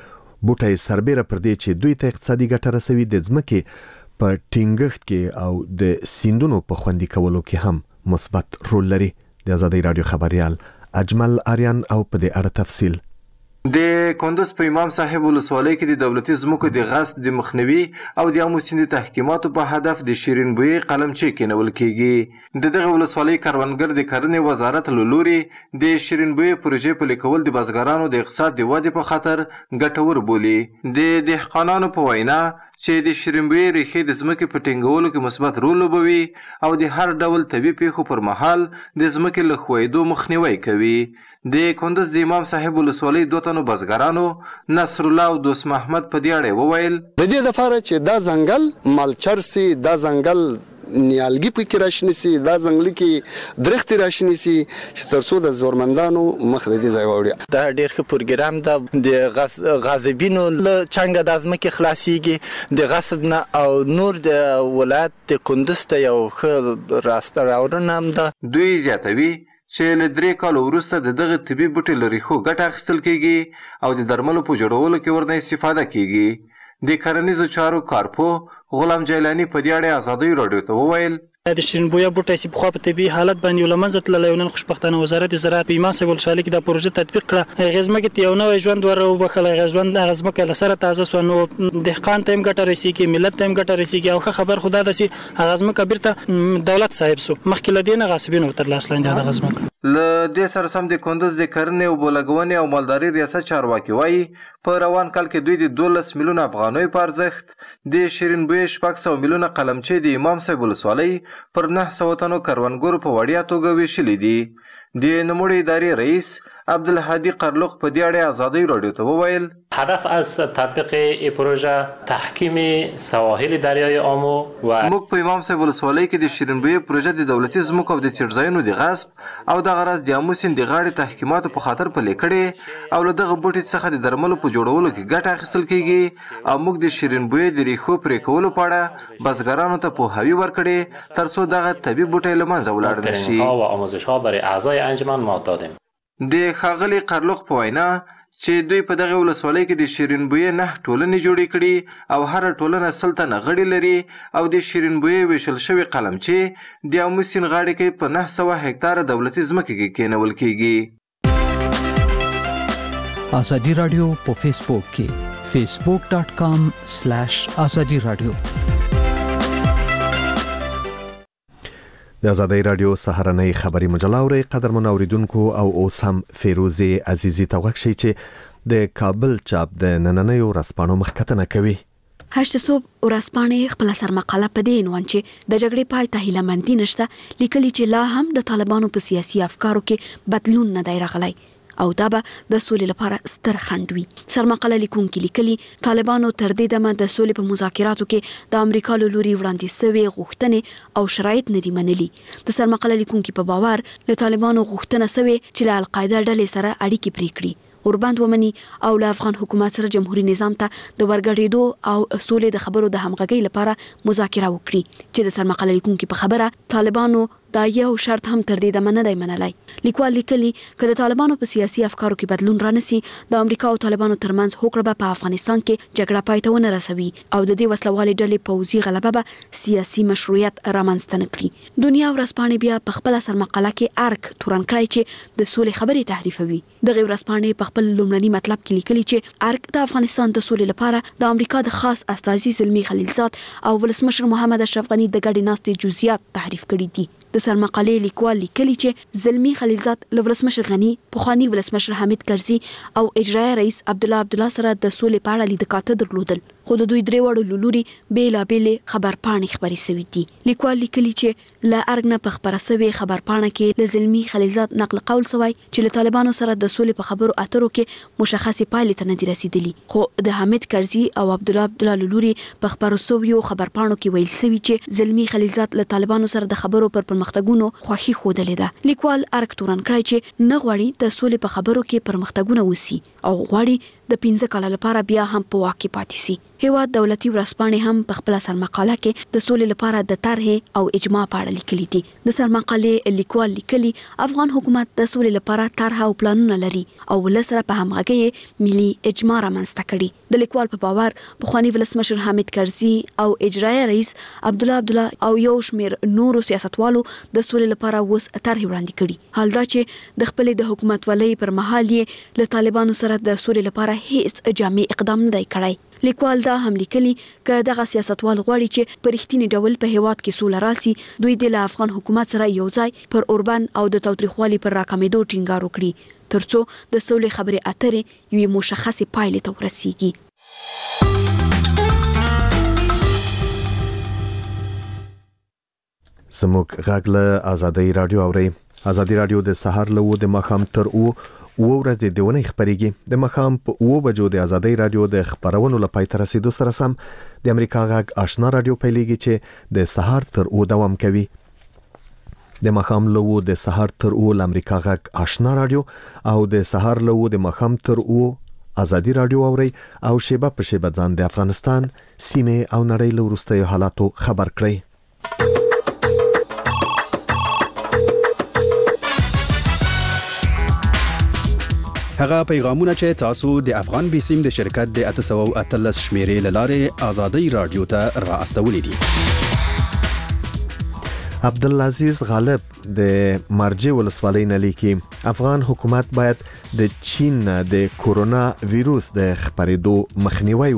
بوټي سربېره پر دې چې دوی ته اقتصادي ګټه رسوي د ځمکې په ټینګښت کې او د سیندونو په خوندي کولو کې هم مثبت رول لري. د ازادۍ رادیو خبريال اجمل آریان او په دې اړه تفصیل.
د کندوز په امام صاحب ولسوالۍ کې د دولتي ځمکو د غصب د مخنیوي او د آمو سیند تحکیماتو په هدف د شیرین بویې قلمچې کېنول کېږي. د دغه ولسوالۍ کروندګر د کرنې وزارت له لوري د شیرین بویې پروژې پلي کول د بزګرانو د اقتصاد د ودې په خاطر ګټور بولي. د دهقانانو په وینا چې د شیرین بویې ریښې د ځمکې په ټینګولو کې مثبت رول لوبوي او د هر ډول طبي پیښو پر مهال د ځمکې له ښویېدو مخنیوی کوي. د کندوز د امام صاحب ولسوالۍ دوه تنو بزګرانو نصر الله او دوست محمد په دې اړه وویل
د دې لپاره چې دا ځنګل مالچر سي، دا ځنګل نیالګي پکې راشنی سي، دا ځنګل کې درختي راشنی سي چې ترڅو د زورمندانو مخ د دې ځای وړي.
دا ډېر ښه پروګرام ده. د غاصبینو له چنګه د ځمکې خلاصيږي د غصب نه او نور د ولایت د کندوز ته یو ښه راسته راوړنه هم ده.
دوی زیاتوي چې له درې کالو وروسته د دغه طبي بوټي له ریښو ګټه اخیستل کېږي او د درملو په جوړولو کې ورنه استفاده کېږي. د کرنیزو چارو کارپو غلام جیلانی په دې اړه ازادۍ رادیو ته وویل
د شیرین بویه بوټی چې په خو په طبي حالت باندې ولمنځه تللی نن خوشبختانه وزارت زراعت په ایمان صاحب ولسوالۍ کې د پروژې تطبیق کړه. غزمکه ته یو نوې ژوند ور وبخله. غزوند غزمکه له سره تازه سو نو دهقان ته هم ګټه رسیږي، ملت ته هم ګټه رسیږي او خبر خدا د سي غزمکه بیرته دولت صاحب سو مخکې لدینه غاصبینو تر لاس لاندې د غزمکه.
له دې سره سم د کندوز د کرنې او بولګونې او مالداري ریاست چارواکي وایي په روان کال کې دوی د دولس میلیون افغانۍ په ارزښت د شیرین بویې شپږ سوه میلیونه قلمچې د امام صاحب ولسوالۍ پر نه سوه تنو کروندګرو په وړیا توګه ویشلې دي. د نوموړي ادارې رئیس عبدالهادي قرلوق په دې اړه ازادي رادیو ته وویل
هدف از تطبیق این پروژه تحکیم سواحل دریای آمو و
موږ په امام صاحب ولسوالۍ کې د شیرینبویې پروژه د دولتي ځمکو او د څړځایونو د غصب او د غرض د آمو سیند د غاړې تحکیماتو په خاطر پلې کړې او له دغه بوټي څخه د درملو په جوړولو کې ګټه اخیستل کیږي او موږ د شیرینبویې د ریښو پرې کولو په اړه بزګرانو ته پوهاوی ورکړې ترڅو دغه طبي بوټي له منځه ولاړ نشي
و آموزش‌ها برای اعضای انجمن ما دادیم.
د ښاغلي قرلوق په وینا چې دوی په دغه ولسوالۍ کې د شیرینبویې نه ټولنې جوړې کړي او هر ټولنه سل تنه غړي لري او د شیرینبویې ویشل شوی قلمچې د آمو سیند غاړې کې په نهه سوه هکتاره دولتي ځمکې کې کېنول کیږي.
ازادي رادیو په فیسبوک کې فیسبوک ډاٹ کام سلیش ازادي رادیو.
د ازادي رادیو سهارنۍ خبري مجله اوري قدرمن اوریدونکو او اوس هم فیروزي عزیزي توغک شي چې د کابل چاپ د نننیو رسپانو مخکتنه کوي.
هشت صوب ورسپانې خپل سر مقاله په دې عنوان چې د جګړې پای ته هیله مندي نشته لیکلي چې لا هم د طالبانو په سیاسي افکارو کې بدلون نه دی راغلی او دا به د سولې لپاره ستر خنډ وي. سرمقاله لیکونکي لیکلي طالبانو تر دې دمه د سولې په مذاکراتو کې د امریکا له لوري وړاندې شوې غوښتنې او شرایط نه دي منلي. د سرمقاله لیکونکي په باور له طالبانو غوښتنه شوې چې له القاعده ډلې سره اړیکې پرې کړي ورباند ومني او له افغان حکومت سره جمهوریت نظام ته د ورګډېدو او سولې د خبرو د همغږۍ لپاره مذاکره وکړي چې د سرمقاله لیکونکي په خبره طالبانو دا یو شرط هم تر دې دمه نه دی منلی. لیکوال لیکلي که د طالبانو په سیاسي افکارو کې بدلون رانسي د امریکا او طالبانو ترمنځ هوکړه به په افغانستان کې جګړه پای ته ونه رسوي او د دې وسلوالې ډلې پوځي غلبه به سیاسي مشروعیت رامنځته نه کړي. دنیا ورځپاڼې بیا په خپله سرمقاله کې ارک تورن کړی چې د سولې خبرې تحریفوي. دغه ورځپاڼې په خپل لومړني مطلب کې لیکلي چې ارک د افغانستان د سولې لپاره د امریکا د خاص استازي زلمی خلیلزاد او ولسمشر محمد اشرف غني د ګډې ناستې جزئیات تحریف کړي دي. د سرمقالې لیکوال لیکلي چې زلمی خلیلزاد له ولسمشر غني پخواني ولسمشر حامد کرزي او اجرایي رئیس عبدالله عبدالله سره د سولې په اړه لیدکاته درلودل خو د دوی درې وړو لوري بیلابېلې خبرپاڼې خپرې شوي دي. لیکوال لیکلي چې له ارګ نه په خپره شوې خبرپاڼه کې له زلمی خلیلزاد نقل قول شوی چې له طالبانو سره د سولې په خبرو اترو کې مشخصې پایلې ته نه دي رسیدلي خو د حامد کرزي او عبدالله عبدالله لوري په خپرو شویو خبرپاڼو کې ویل شوي چې زلمی خلیلزاد له طالبانو سره د خبرو پر پرمختګونو خوښي ښودلې ده. لیکوال ارګ تورن کړی چې نه غواړي د سولې په خبرو کې پرمختګونه وسی او غواړي د پنځه کاله لپاره بیا هم په واک کې پاتې سي. هیواد دولتي ورځپاڼې هم په خپل سرمقاله کې د سولې لپاره د طرحې او اجماع په اړه لیکلي دي. د سرمقالې لیکوال لیکلي افغان حکومت د سولې لپاره طرح او پلانونه لري او ولسره په همغږۍ ملي اجماع رامنځته کړي. د لیکوال په باور پخواني ولسمشر حامد کرزي او اجرایي رئیس عبدالله عبدالله او یو شمېر نورو سیاستوالو د سولې لپاره اوس طرحې وړاندې کړي. حال دا چې د خپلې د حکومت ولۍ پر مهال یې له طالبانو سره د سولې لپاره هیڅ جامع اقدام نه دی کړی. لیکوال دا هم لیکلي که دغه سیاستوال غواړي چې په رښتینی ډول په هیواد کې سوله راسي دوی د افغان حکومت سره یو ځای پر اوربند او د تاوتریخوالي پر راکمېدو ټینګار وکړي ترڅو د سولې خبرې اترې یوې مشخصې پایلې ته ورسیږي.
زموږ غږ له ازادي رادیو اوري. ازادي رادیو د سحر له و د مخام تر او و ورځې د ونې خبرېږي. د مخام په اوه بجو د ازادي رادیو د خبرونو لپاره تر رسیدو سره سم د امریکا غږ آشنا رادیو پیلېږي چې د سحر تر او دوام کوي. د مخام له د سحر تر او د امریکا غږ آشنا رادیو او د سحر له د مخام تر او ازادي رادیو اوري او شیبه په شیبه ځان د افغانستان سیمه او نړۍ له وروستیو حالاتو خبر کړئ.
هغه پیغامونه چې تاسو د افغان بیسیم د شرکت د اته سوه او اتلس شمیرې لاره ازادي رادیو ته را استولې دي.
عبدالعزیز غالب د مرجع ولسوالۍ نه لیکي افغان حکومت باید د چین د کورونا ویروس د خپرېدو مخنیوي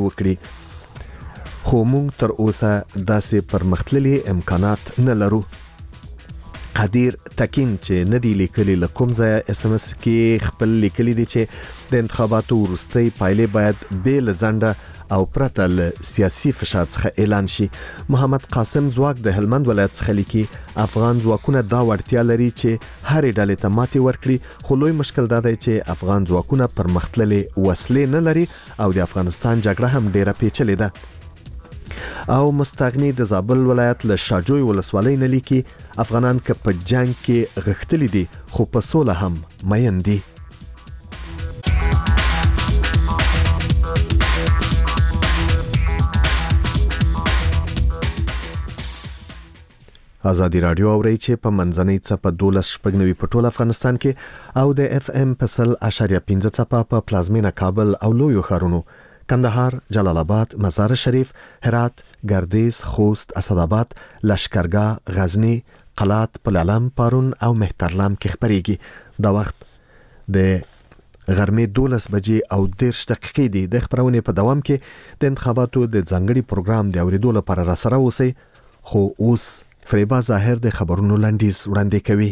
وکړي خو موږ تر اوسه داسې پرمختللي امکانات نه لرو. قدیر تکین چې ندی لیکلي لکوم ځای اس ام اس کې خپل لیکلي دي چې د انتخاباتو وروستۍ پایلې باید بیل ځنډه او پرته له سیاسي فشار څخه اعلان شي. محمد قاسم زواک د هلمند ولایت څخه لیکي افغان ځواکونه دا وړتیا لري چې هرې ډلې ته ماتې ورکړي، خو لوی مشکل دا دی چې افغان ځواکونه پرمختللې وسلې نه لري او د افغانستان جګړه هم ډیره پیچلې ده. او مستغنی د زابل ولایت له شاجوی ولسوالۍ نه لیکي افغانان که په جنگ کې غښتلي دي خو په سوله هم مین دي. ازادي رادیو اوري چې په منځنۍ څپه دولس شپږنوي په ټول افغانستان کې او د اف ام په سل اشاریه پنځه څپه په پلازمینه کابل او لویو ښارونو کندهار، جلال آباد، مزار شریف، هرات، ګردیز، خوست، اسداباد، لشکرګاه، غزنی، قلات، پلالم، پارون او مهترلام کې خبريږي. دا وخت د غرمې دولس بجې او دیرش دقیقې دي. د خبرونې په دوام کې د انتخاباتو د ځانګړي پروګرام د اوریدو لپاره را سره اوسئ، خو اوس فریبا ظاهر د خبرونو لنډیز وړاندې کوي.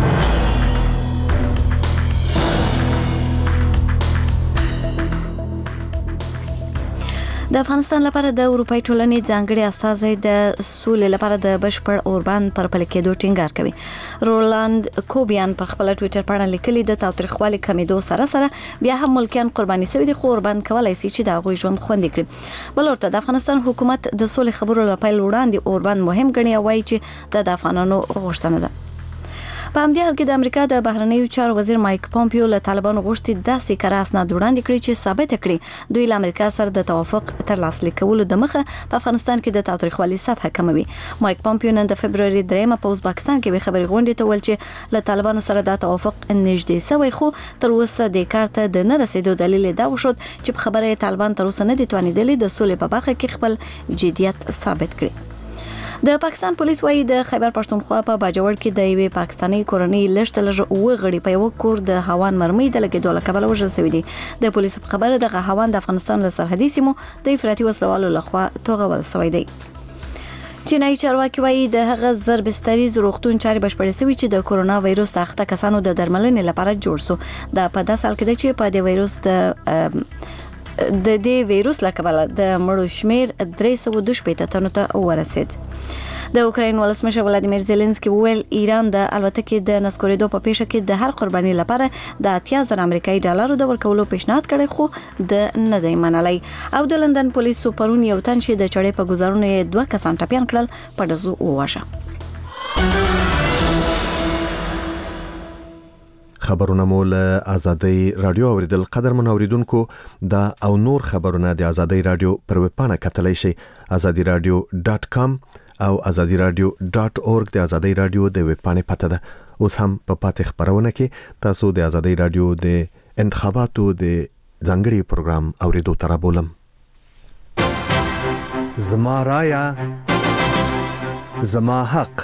د افغانستان لپاره د اروپای ټولنې ځانګړي استازی د سولې لپاره د بشپړ اوربان پر پلي کېدو ټینګار کوي. رولاند کوبیان پر خپل ټوئیټر باندې لیکلي د تاوتریخوالي کمیدو سره سره بیا هم ملکیان قرباني شوي دي، خو اوربان کولای شي چې د هغوی ژوند خوندي کړي. بل ورته د افغانستان حکومت د سولې خبرو لپاره وړاندې اوربان مهم ګڼي او وایي چې د افغانانو غوښتنه ده. په همدې حال کې د امریکا د بهرنیو چارو وزیر مایک پومپیو له طالبانو غوښتي داسې کره اسناد وړاندې کړي چې ثابت کړي دوی له امریکا سره د توافق ترلاسه کولو د مخه په افغانستان کې د تاوتریخوالي سطح کموي. مایک پومپیو نن د فبرवरी دریمه په ازبکستان کې به خبري غونډې ته ول چې له طالبانو سره د توافق نږدې شوی، خو تر اوسه د کار ته د نه رسیدو دلیل دا وشو چې په خبره طالبان تر اوسه نه دي توانیدلي د سولې په برخه کې خپل جديت ثابت کړي. د پاکستان پولیس وايي د خیبر پښتونخوا په باجوړ کې د یوې پاکستاني کورنۍ لږ لږ اوه غړي په یو کور د هوان مرمۍ د لګېدو له کبله وژل شوي دي. د پولیسو په خبره دغه هوان د افغانستان له سرحدي سیمو د افراطي وسلوالو لخوا توغول شوی دی. چینایي چارواکي وايي د هغه زر بستریز روغتون چارې بشپړې شوي چې د کورونا وایروس د اخته کسانو د درملنې لپاره جوړ شو. دا په داسې حال کې دی چې په دې وایروس د د دې وایروس له کبله د مړو شمیر درې سوه دوه شپېته تنو ته ورسید. د اوکراین ولسمشر ولادیمیر زيلنسکي وویل ایران د الوتکې د نسکورېدو په پیښه کې د هر قرباني لپاره د اتیا زره امریکایي ډالرو د ورکولو پیشنهاد کړی، خو د نه دی منلی. او د لندن پولیسو پرون یو تن چې د چړې په گزارونو یې دوه کسان ټپیان کړل په ډزو وواژه.
خبرونه مو له آزادۍ رادیو اوریدل. قدر منوریدونکو دا او نور خبرونه د آزادۍ رادیو پر ویب پاڼه کتلی شي آزادی رادیو ډاټ کام او آزادی رادیو ډاټ اورګ د آزادۍ رادیو د ویب پاڼې پته ده. اوس هم په پاتې خبرونه کې تاسو د آزادۍ رادیو د انتخاباتو د ځانګړي پروګرام اوریدو ته رابولم. زما رایا زما حق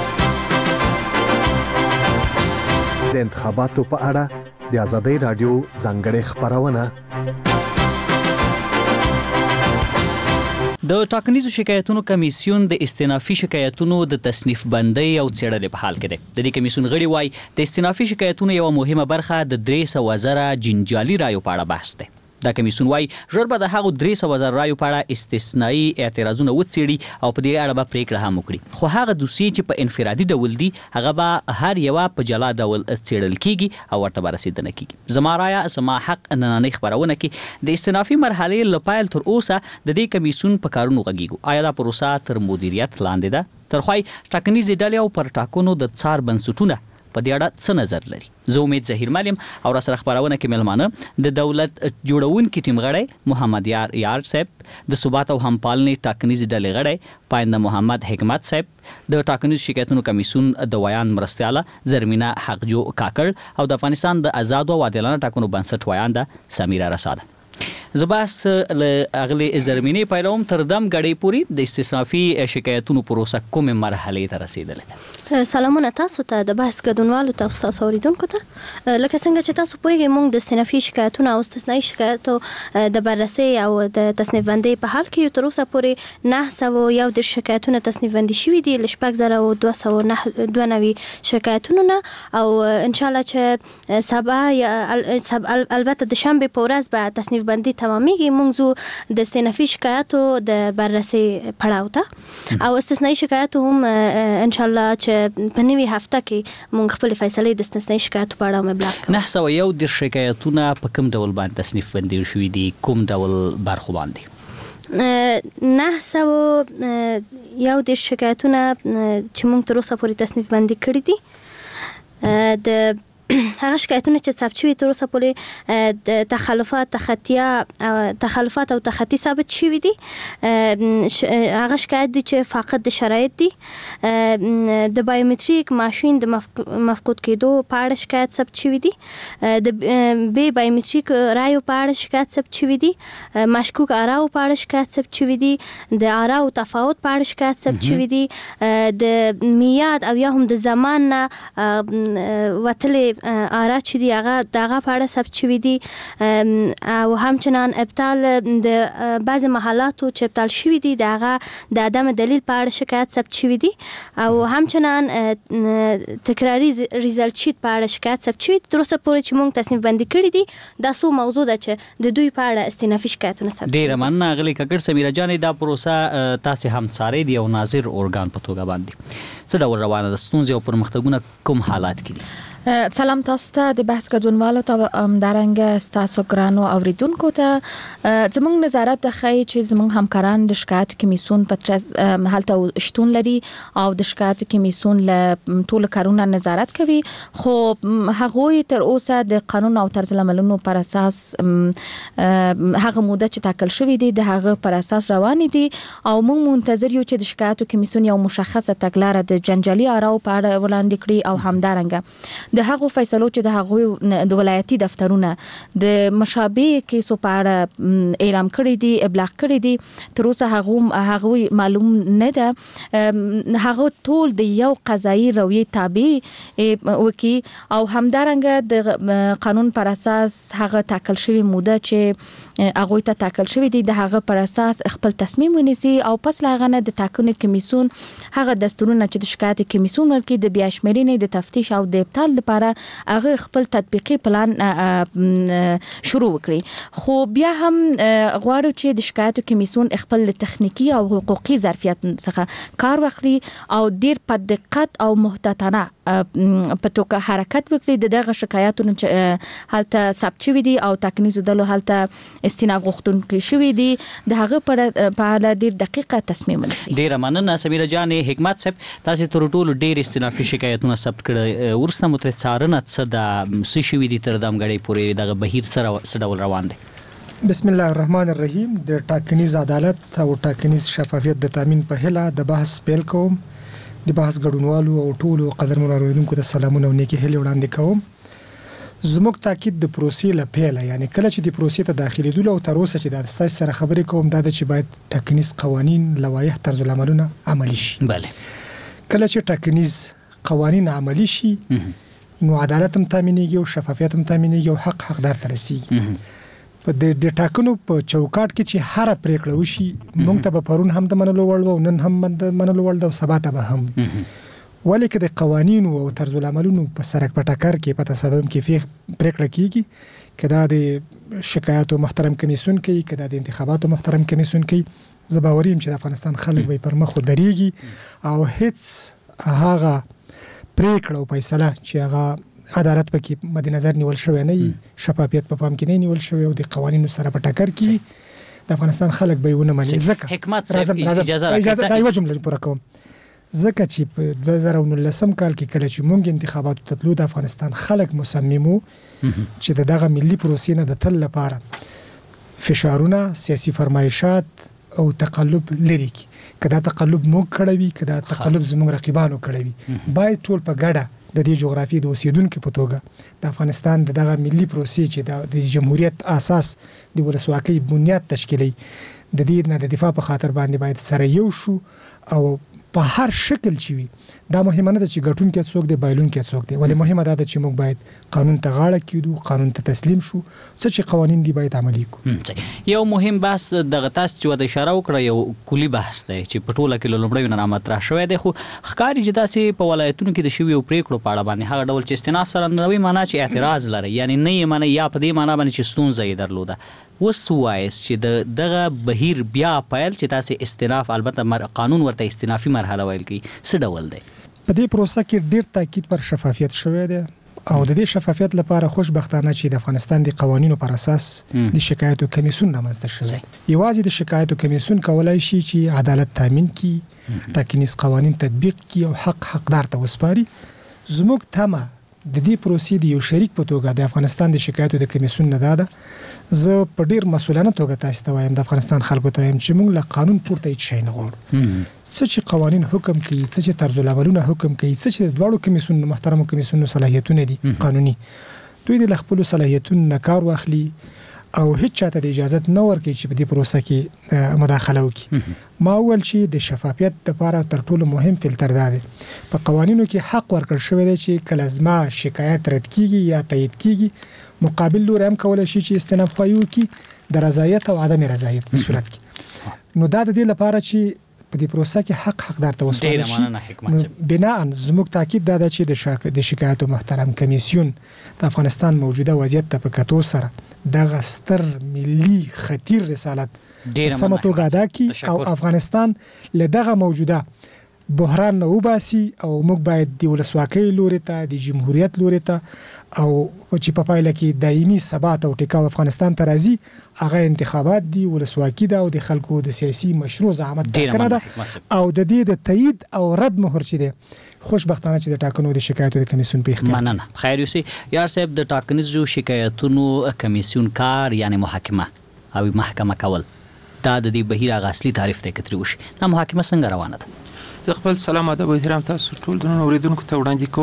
د انتخاباتو په اړه د آزادۍ رادیو ځانګړې خبرونه.
د ټاکنیزو شکایتونو کمیسیون د استینافي شکایتونو د تصنیف بندۍ او څېړنې په حال کې دی. د دې کمیسیون غړي وایي د استینافي شکایتونو یوه مهمه برخه د درې سوه زره جنجالي رایو په اړه بحث دی. دا کمیسیون وایي ژر به د هغو درې سوه زره رایو په اړه استثنایي اعتراضونه وڅېړي او په دې اړه به پرېکړه هم وکړي، خو هغه دوسیې چې په انفرادي ډول دي هغه به هر یوه په جلا ډول څېړل کیږي او ورته به رسېدنه کیږي. زما رایه زما حق نننۍ خپرونه کې د استنافي مرحلې له پیل تر اوسه د دې کمیسیون په کارونو غږیږو. آیا دا پروسه تر مدیریت لاندې ده؟ ترخوای ټاکنیزې ډلې او پر ټاکنو د څار بنسټونه په دې اړه څه نظر لري؟ زه امید ظهیر ملیم او را سره خبرونه کې ملمانه د دولت جوړونکي ټیم غړی محمد یار یار صاحب، د ثبات او همپالنې ټاکنیزې ډلې غړی پاینده محمد حکمت صاحب، د ټاکنیزو شکایتونو کمیسیون د ویان مرستیاله زرمینه حقجو کاکړ او د افغانستان د آزاد او عادلانه ټاکنو بنسټ ویانده سمیره رساده. زباس له اغلی زرمینی پیلوم تر دم غړي پوری د استثنافي شکایتونو پروسه کومه مرحله ته رسیدله؟
سلامونه تاسو ته د بحث ګډونوالو ته تاسو اوریدونکو ته لکه څنګه چې تاسو پوهیږئ موږ د استثنافي شکایتونو او استثنایی شکایتو د بررسي او د تصنیف بندي په حال کې تر اوسه پورې نه سوه یو د شکایتونو تصنیف بندي شوي دي ل شپږ زره او دوه سوه نه دوه نوي شکایتونو نه او ان شاء الله چې سبا البته د شنبه په ورځ به تصنیف بندي تمامېږي موږ د استثنافي شکایتو د بررسي پړاو ته او استثنایی شکایتو هم ان شاء الله چې په نوي هفته کې مونږ خپل فیصله د استثنایی شکایتو په اړه مبلغ کوو.
نه سوه یو د شکایتونه په کوم ډول باندې تصنیف بندي شوي دي، کوم ډول برخو باندې؟
نه سوه یو د شکایتونه چې مونږ تر اوسه پورې تصنیف بندي کړي دي د هغه شکایتونه چې ثبت شوي تر اوسه پورې د تخلفات تخطیه تخلفات او تخطی ثابت شوي دي. هغه شکایت دي چې فاقد د شرایط دي. د بایومتریک ماشین د مفقود کېدو په اړه شکایت ثبت شوي دي. د بې بایومتریک رایو په اړه شکایت ثبت شوي دي. مشکوک آراو په اړه شکایت ثبت شوي دي. د آراو تفاوت په اړه شکایت ثبت شوي دي. د میاد او یا هم د زمان نه وتلې آرا چې دی هغه دغه په اړه ثبت شوي دي او همچنان ابطال د بعض محلاتو چې ابطال شوي دي د هغه د عدم دلیل په اړه شکایت ثبت شوي دي او همچنان تکراري ریزلټ شیټ په اړه شکایت ثبت شوي دي. تر اوسه پورې چې موږ تصنیف بندي کړي دي دا څو موضوع ده چې د دوی په اړه استثنافي شکایتونه ثبت شوي.
ډېره مننه اغلې ککړ سمیره جانې. دا پروسه تاسې همڅارئ د یو ناظر ارګان په توګه باندې څه ډول روانه ده؟ ستونزې او پرمختګونه کوم حالات کې دي؟
سلام تاسو ته د بحث ګډونوالو ته همدارنګه ستاسو ګرانو اوریدونکو ته. زموږ نظارت د ښیي چې زموږ همکاران د شکایت کمیسیون په ترڅ هلته شتون لري او د شکایت کمیسیون له ټولو کارونه نظارت کوي، خو هغوی تر اوسه د قانون او طرز العملونو پر اساس هغه موده چې ټاکل شوی دی د هغه پر اساس روان دي او موږ منتظر یو چې د شکایت کمیسیون یو مشخصه تګلاره د جنجالي آراو په اړه وړاندې کړي او همدارنګه د هغو فیصلو چې د هغوی د ولایتي دفترونه د مشابه کیسو په اړه اعلام کړي دي ابلاغ کړي دي تر اوسه هغه هغوی معلوم نه ده. هغه ټول د یو قضایي رویې تابع وکي او همدارنګه د قانون پر اساس هغه ټاکل شوی موده چې هغوی ته ټاکل شوی دي د هغه پر اساس خپل تصمیم ونیسي او پس لا غنه د ټاکنې کمیسیون هغه دستورونه چې د شکایت کمیسیون ورکړي د بیا شمیرنې د تفتیش او د ابطال لپاره هغه خپل تطبیقي پلان شروع وکړي. خو بیا هم غواړو چې د شکایت کمیسیون خپل تخنیکی او حقوقي ظرفیت څخه کار واخلي او ډیر په دقت او محتاطانه په توګه حرکت وکړي د دغه شکایتونو چې هلته ثبت شوي دي او ټاکنیزو ډلو هلته استیناف غوښتونکي شوي دي د هغه په اړه ډیر دقیقه تصمیم ونیسي.
ډیره مننه سمیره جانې. حکمت صاحب تاسې تر ټولو ډیر استینافي شکایتونه ثبت کړي، ورسته مو ترې څارنه څه د څه شوي دي تر دم غړي پورې دغه بهیر سره څه ډول روان دی؟
بسم الله الرحمن الرحیم. د ټاکنیز عدالت او ټاکنیز شفافیت د تامین په هیله د بحث پیل کوم. د بحث ګډونوالو او ټولو قدرمنو اوریدونکو ته سلامونه او نیکی هیلې وړاندې کوم. زموږ تاکید د پروسې له پیله یعنی کله چې د پروسې ته داخلېدلو او تر اوسه چې د ستاسو سره خبرې کوم دا د چې باید ټاکنیز قوانین، لوایح، طرز العملونه عملی شي.
بله
کله چې ټاکنیز قوانین عملی شي نو عدالت هم تامینېږي او شفافیت هم تامینېږي او حق حقدار ته رسیږي. په د ټاکنو په چوکاټ کې چې هر پریکړه وشي موږ ته به پرون هم د منلو وړ او نن هم د منلو وړ او سبا ته به هم، ولې که د قوانینو او طرز العملونو په سرک په ټکر کې په تصادم کې پریکړه کیږي که دا د شکایاتو محترم کمیسیون کوي که دا د انتخاباتو محترم کمیسیون کوي زه باوري یم چې د افغانستان خلک به پر مخ ودرېږي او هیڅ هغه پریکړه او فیصله چې هغه عدالت پکې مد نظر نیول شوی نه وي، شفافیت په پام کې نه نیول شوی او د قوانینو سره په ټکر کې د افغانستان خلک به ونه مني. ځکه
حکمت صاحب اجازه
راکړئ دا یو جمله پوره کوم. ځکه چې په دوه زره نولسم کال کې کله چې موږ انتخاباتو ته تلو د افغانستان خلک مصمم وو چې دغه ملي پروسې نه د تل لپاره فشارونه، سیاسي فرمایشات او تقلب لري کی. کدا تقلب موږ کړی وي، کدا تقلب زموږ رقیبانو کړی وي، باید ټول په ګډه د دې جغرافي د اوسیدونکو په توګه د افغانستان دغه ملي پروسې چې د جمهوریت اساس د ولسواکۍ بنیاد تشکیلي د دې نه د دفاع په خاطر باندې باید سره یو شو او په هر شکل چې وي دا مهمه نه ده چې ګټون کې څوک دی بایلون کې څوک دی ولې مهمه ده چې موږ باید قانون ته غاړه کېدو قانون ته تسلیم شو څه چې قوانین دی باید عملي کړو
یو مهم بحث دغه تاسو چې د اشاره وکړه یو کلی بحث دی چې په ټوله کې لومړی نه مطرح شوی دی خو ښکاري چې داسې په ولایتونو کې د شویو پریکړو په اړه باندې هغه ډول چې استناف سره نوې معنا چې اعتراض لري یعنی نه یې معنا یا په دې معنا باندې چې ستونزه یې درلوده وسوایس چې د دغه بهیر بیا پیل چې تاسو استناف البته قانون ورته استنافي مرحله ویل کی څه ډول دی
په دې پروسه کې ډیر تاکید پر شفافیت شوی دی او د دې شفافیت لپاره خوشبختانه چې د افغانستان د قوانینو پر اساس د شکایتو کمیسیون رامنځته شوی یوازې د شکایتو کمیسیون کولای شي چې عدالت تامین کړي ټاکنیز قوانین تطبیق کړي او حق حقدار ته وسپاري زموږ تمه د دې پروسې د یو شریک په توګه د افغانستان د شکایتو د کمیسیون نه ده زه په ډیر مسؤلانه توګه تاسو ته وایم د افغانستان خلکو ته وایم چې موږ له قانون پورته هیڅ شی نه غواړو څه چې قوانین حکم کوي څه چې طرز العملونه حکم کوي څه چې د دواړو کمیسیونو محترم کمیسیونو صلاحیتونه دي قانوني دوی د خپل صلاحیتونو نه کار واخلي او هیڅ چاته د اجازه نه ورکړي چې په دې پروسه کې مداخله وکړي ما ول چې د شفافیت لپاره تر ټولو مهم فلټر دی په قوانینو کې حق ورکړل شوی دی چې کله زما شکایت رد کیږي یا تایید کیږي مقابل لور هم کولای شي چې استناب وکړي د رضایت او عدم رضایت په صورت کې نو دا د دې لپاره چې په دې پروسه کې حق حقدار ته وسپارل شي بنا ان زموږ تاکید دا ده چې د شکایتو محترم کمیسیون د افغانستان موجوده وضعیت ته په کتو سره دغه ستر ملي خطیر رسالت سم توګه ادا کړي او افغانستان له دغه موجوده بحران نه وباسي او موږ باید د ولسواکۍ لوري ته د جمهوریت لوري ته او چې په پایله کې دایمي ثبات او ټیکاو افغانستان ته راځي هغه انتخابات دي ولسواکي ده او د خلکو د سیاسي مشروع زعامت ټاکنه ده او د دې د تایید او رد مهر چي دي خوشبختانه چې د ټاکنو د شکایتو د کمیسیون په اختیار
مننه خیر یوسي یار صاحب د ټاکنیزو شکایتونو کمیسیون کار یعنی محاکمه او محکمه کول دا د دې بهیر غ اصلي تعریف ته کتري وشي دا محاکمه څنګه روانه ده
زه خپل سلام ادب او احترام تاسو ټول د اوریدونکو ته وړاندې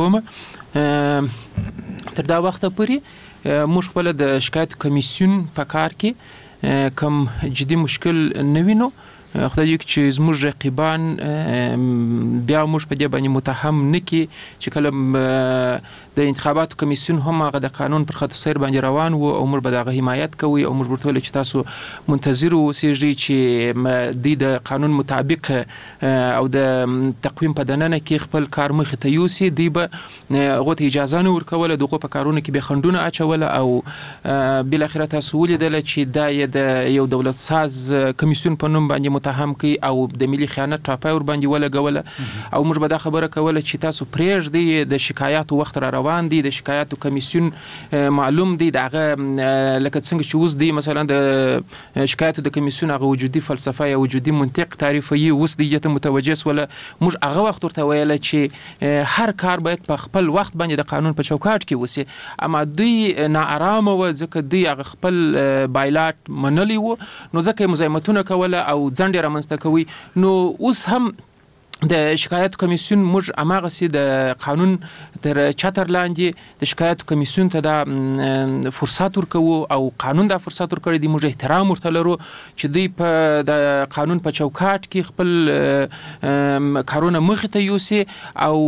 کوم تر دا وخت پورې موږ خپل د شکایت کمیسیون په کار کې کوم جدي مشکل نه وینو خدای یو چې زموږ رقیبان بیا موږ په دې باندې متهم نه کی چې کله د انتخاباتو کمیسیون هم هغه د قانون پر خط سیر باندې روان وو او موږ به دغه حمایت کوي او موږ ورته چې تاسو منتظر اوسئ چې د قانون مطابق او د تقویم په دننه کې خپل کار مخ ته یوسي دی به غوته اجازه نه ورکوله دغه په کارونه کې به خندونه اچوله او بل اخر تاسو ولیدل چې د یو دولت ساز کمیسیون په نوم باندې متهم کی او د ملي خیانت ټاپای ور باندې ولګوله او موږ به دا خبره کوله چې تاسو پرېږدئ د شکایاتو وخت را روان دي د شکایاتو کمیسیون معلوم دي دغه لکه څنګه چې اوس دی مثلا د شکایاتو د کمیسیون هغه وجودي فلسفه یا وجودي منطق تعریفي اوس دی ته متوجه ولا موږ هغه وخت ورته ویل چې هر کار باید په خپل وخت باندې د قانون په چوکاټ کې وسی اما دوی ناارامه و ځکه دوی هغه خپل بایلات منلی وو نو ځکه مزاحمتونه کوله او ځنډ رامنځته کوي نو اوس هم د شکایت کمیسیون موږ اماغه سي د قانون تر چتر لاندې د شکایت کمیسیون ته د فرصت ورکو او قانون د فرصت ورکړي د موږ احترام ورته لرو چې دوی په د قانون په چوکاټ کې خپل کارونه مخ ته یوسي او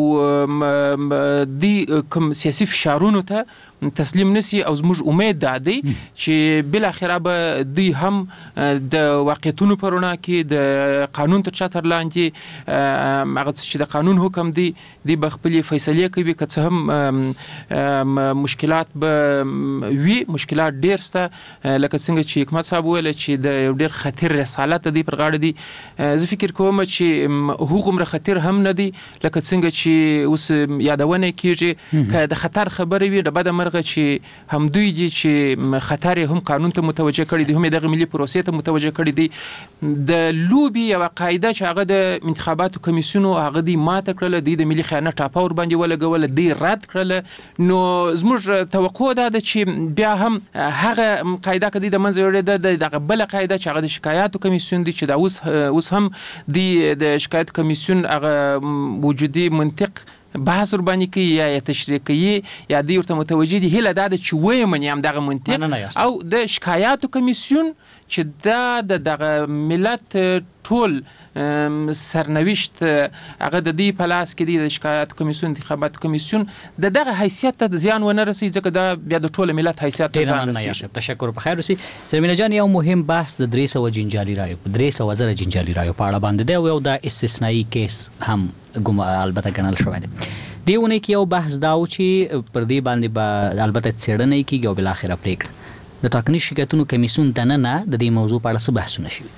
د کوم سیاسي فشارونو ته تسلیم نسی او زموږ امید ده دی چې بل اخره به دوی هم د واقعیتونو پرونه کې د قانون تر چتر لاندې هغه چې د قانون حکم دی دی به خپل فیصله کوي که څه هم مشکلات به وی مشکلات ډیر سته لکه څنګه چې حکمت صاحب ویل چې د ډیر خطر رسالت دی پر غاړه دی زه فکر کوم چې حقوق مر خطر هم نه دی لکه څنګه چې اوس یادونه کیږي که د خطر خبرې وي د بده مرغه چې هم دوی دي چې خطر هم قانون ته متوجه کړي دي هم د ملي پروسې ته متوجه کړي دي د لوبي او قاعده چې هغه د انتخاباتو کمیسیونو هغه دی ماته کړل دي د ملي خیانت ټاپاور باندې ولګول دي رد کړل نو زموږ توقع ده چې بیا هم هغه قاعده کدي د منځ وړي د بل قاعده چې هغه د شکایاتو کمیسیون دي چې دا اوس اوس هم د شکایت کمیسیون هغه وجودي منطق بحث ور باندې کوي یا تشریح کوي یا د ورته متوجه دي هله دا د چوي منی هم دغه منطق او د شکایاتو کمیسیون چې دا د دغه ملت ټول سرنوشت هغه د دې په لاس کې دی د شکایت کمیسیون انتخابات کمیسیون د دغه حیثیت ته زیان ونه رسي ځکه دا بیا د ټول ملت حیثیت ته ځان رسي.
تشکر په خیر اوسئ. زمينه جان یو مهم بحث د درې سوه جنجالي رایو درې سوه زره جنجالي رایو په اړه باندې دی او یو د استثنایی کیس هم ګوم البته ګڼل شوی دی. دیونه کې یو بحث دا و چې پر دې باندې به البته څېړنه کیږي او بل اخره پریکړه د ټاکنیز شکایتونو کمیسیون دننه د دې موضوع په اړه څه بحثونه شوي؟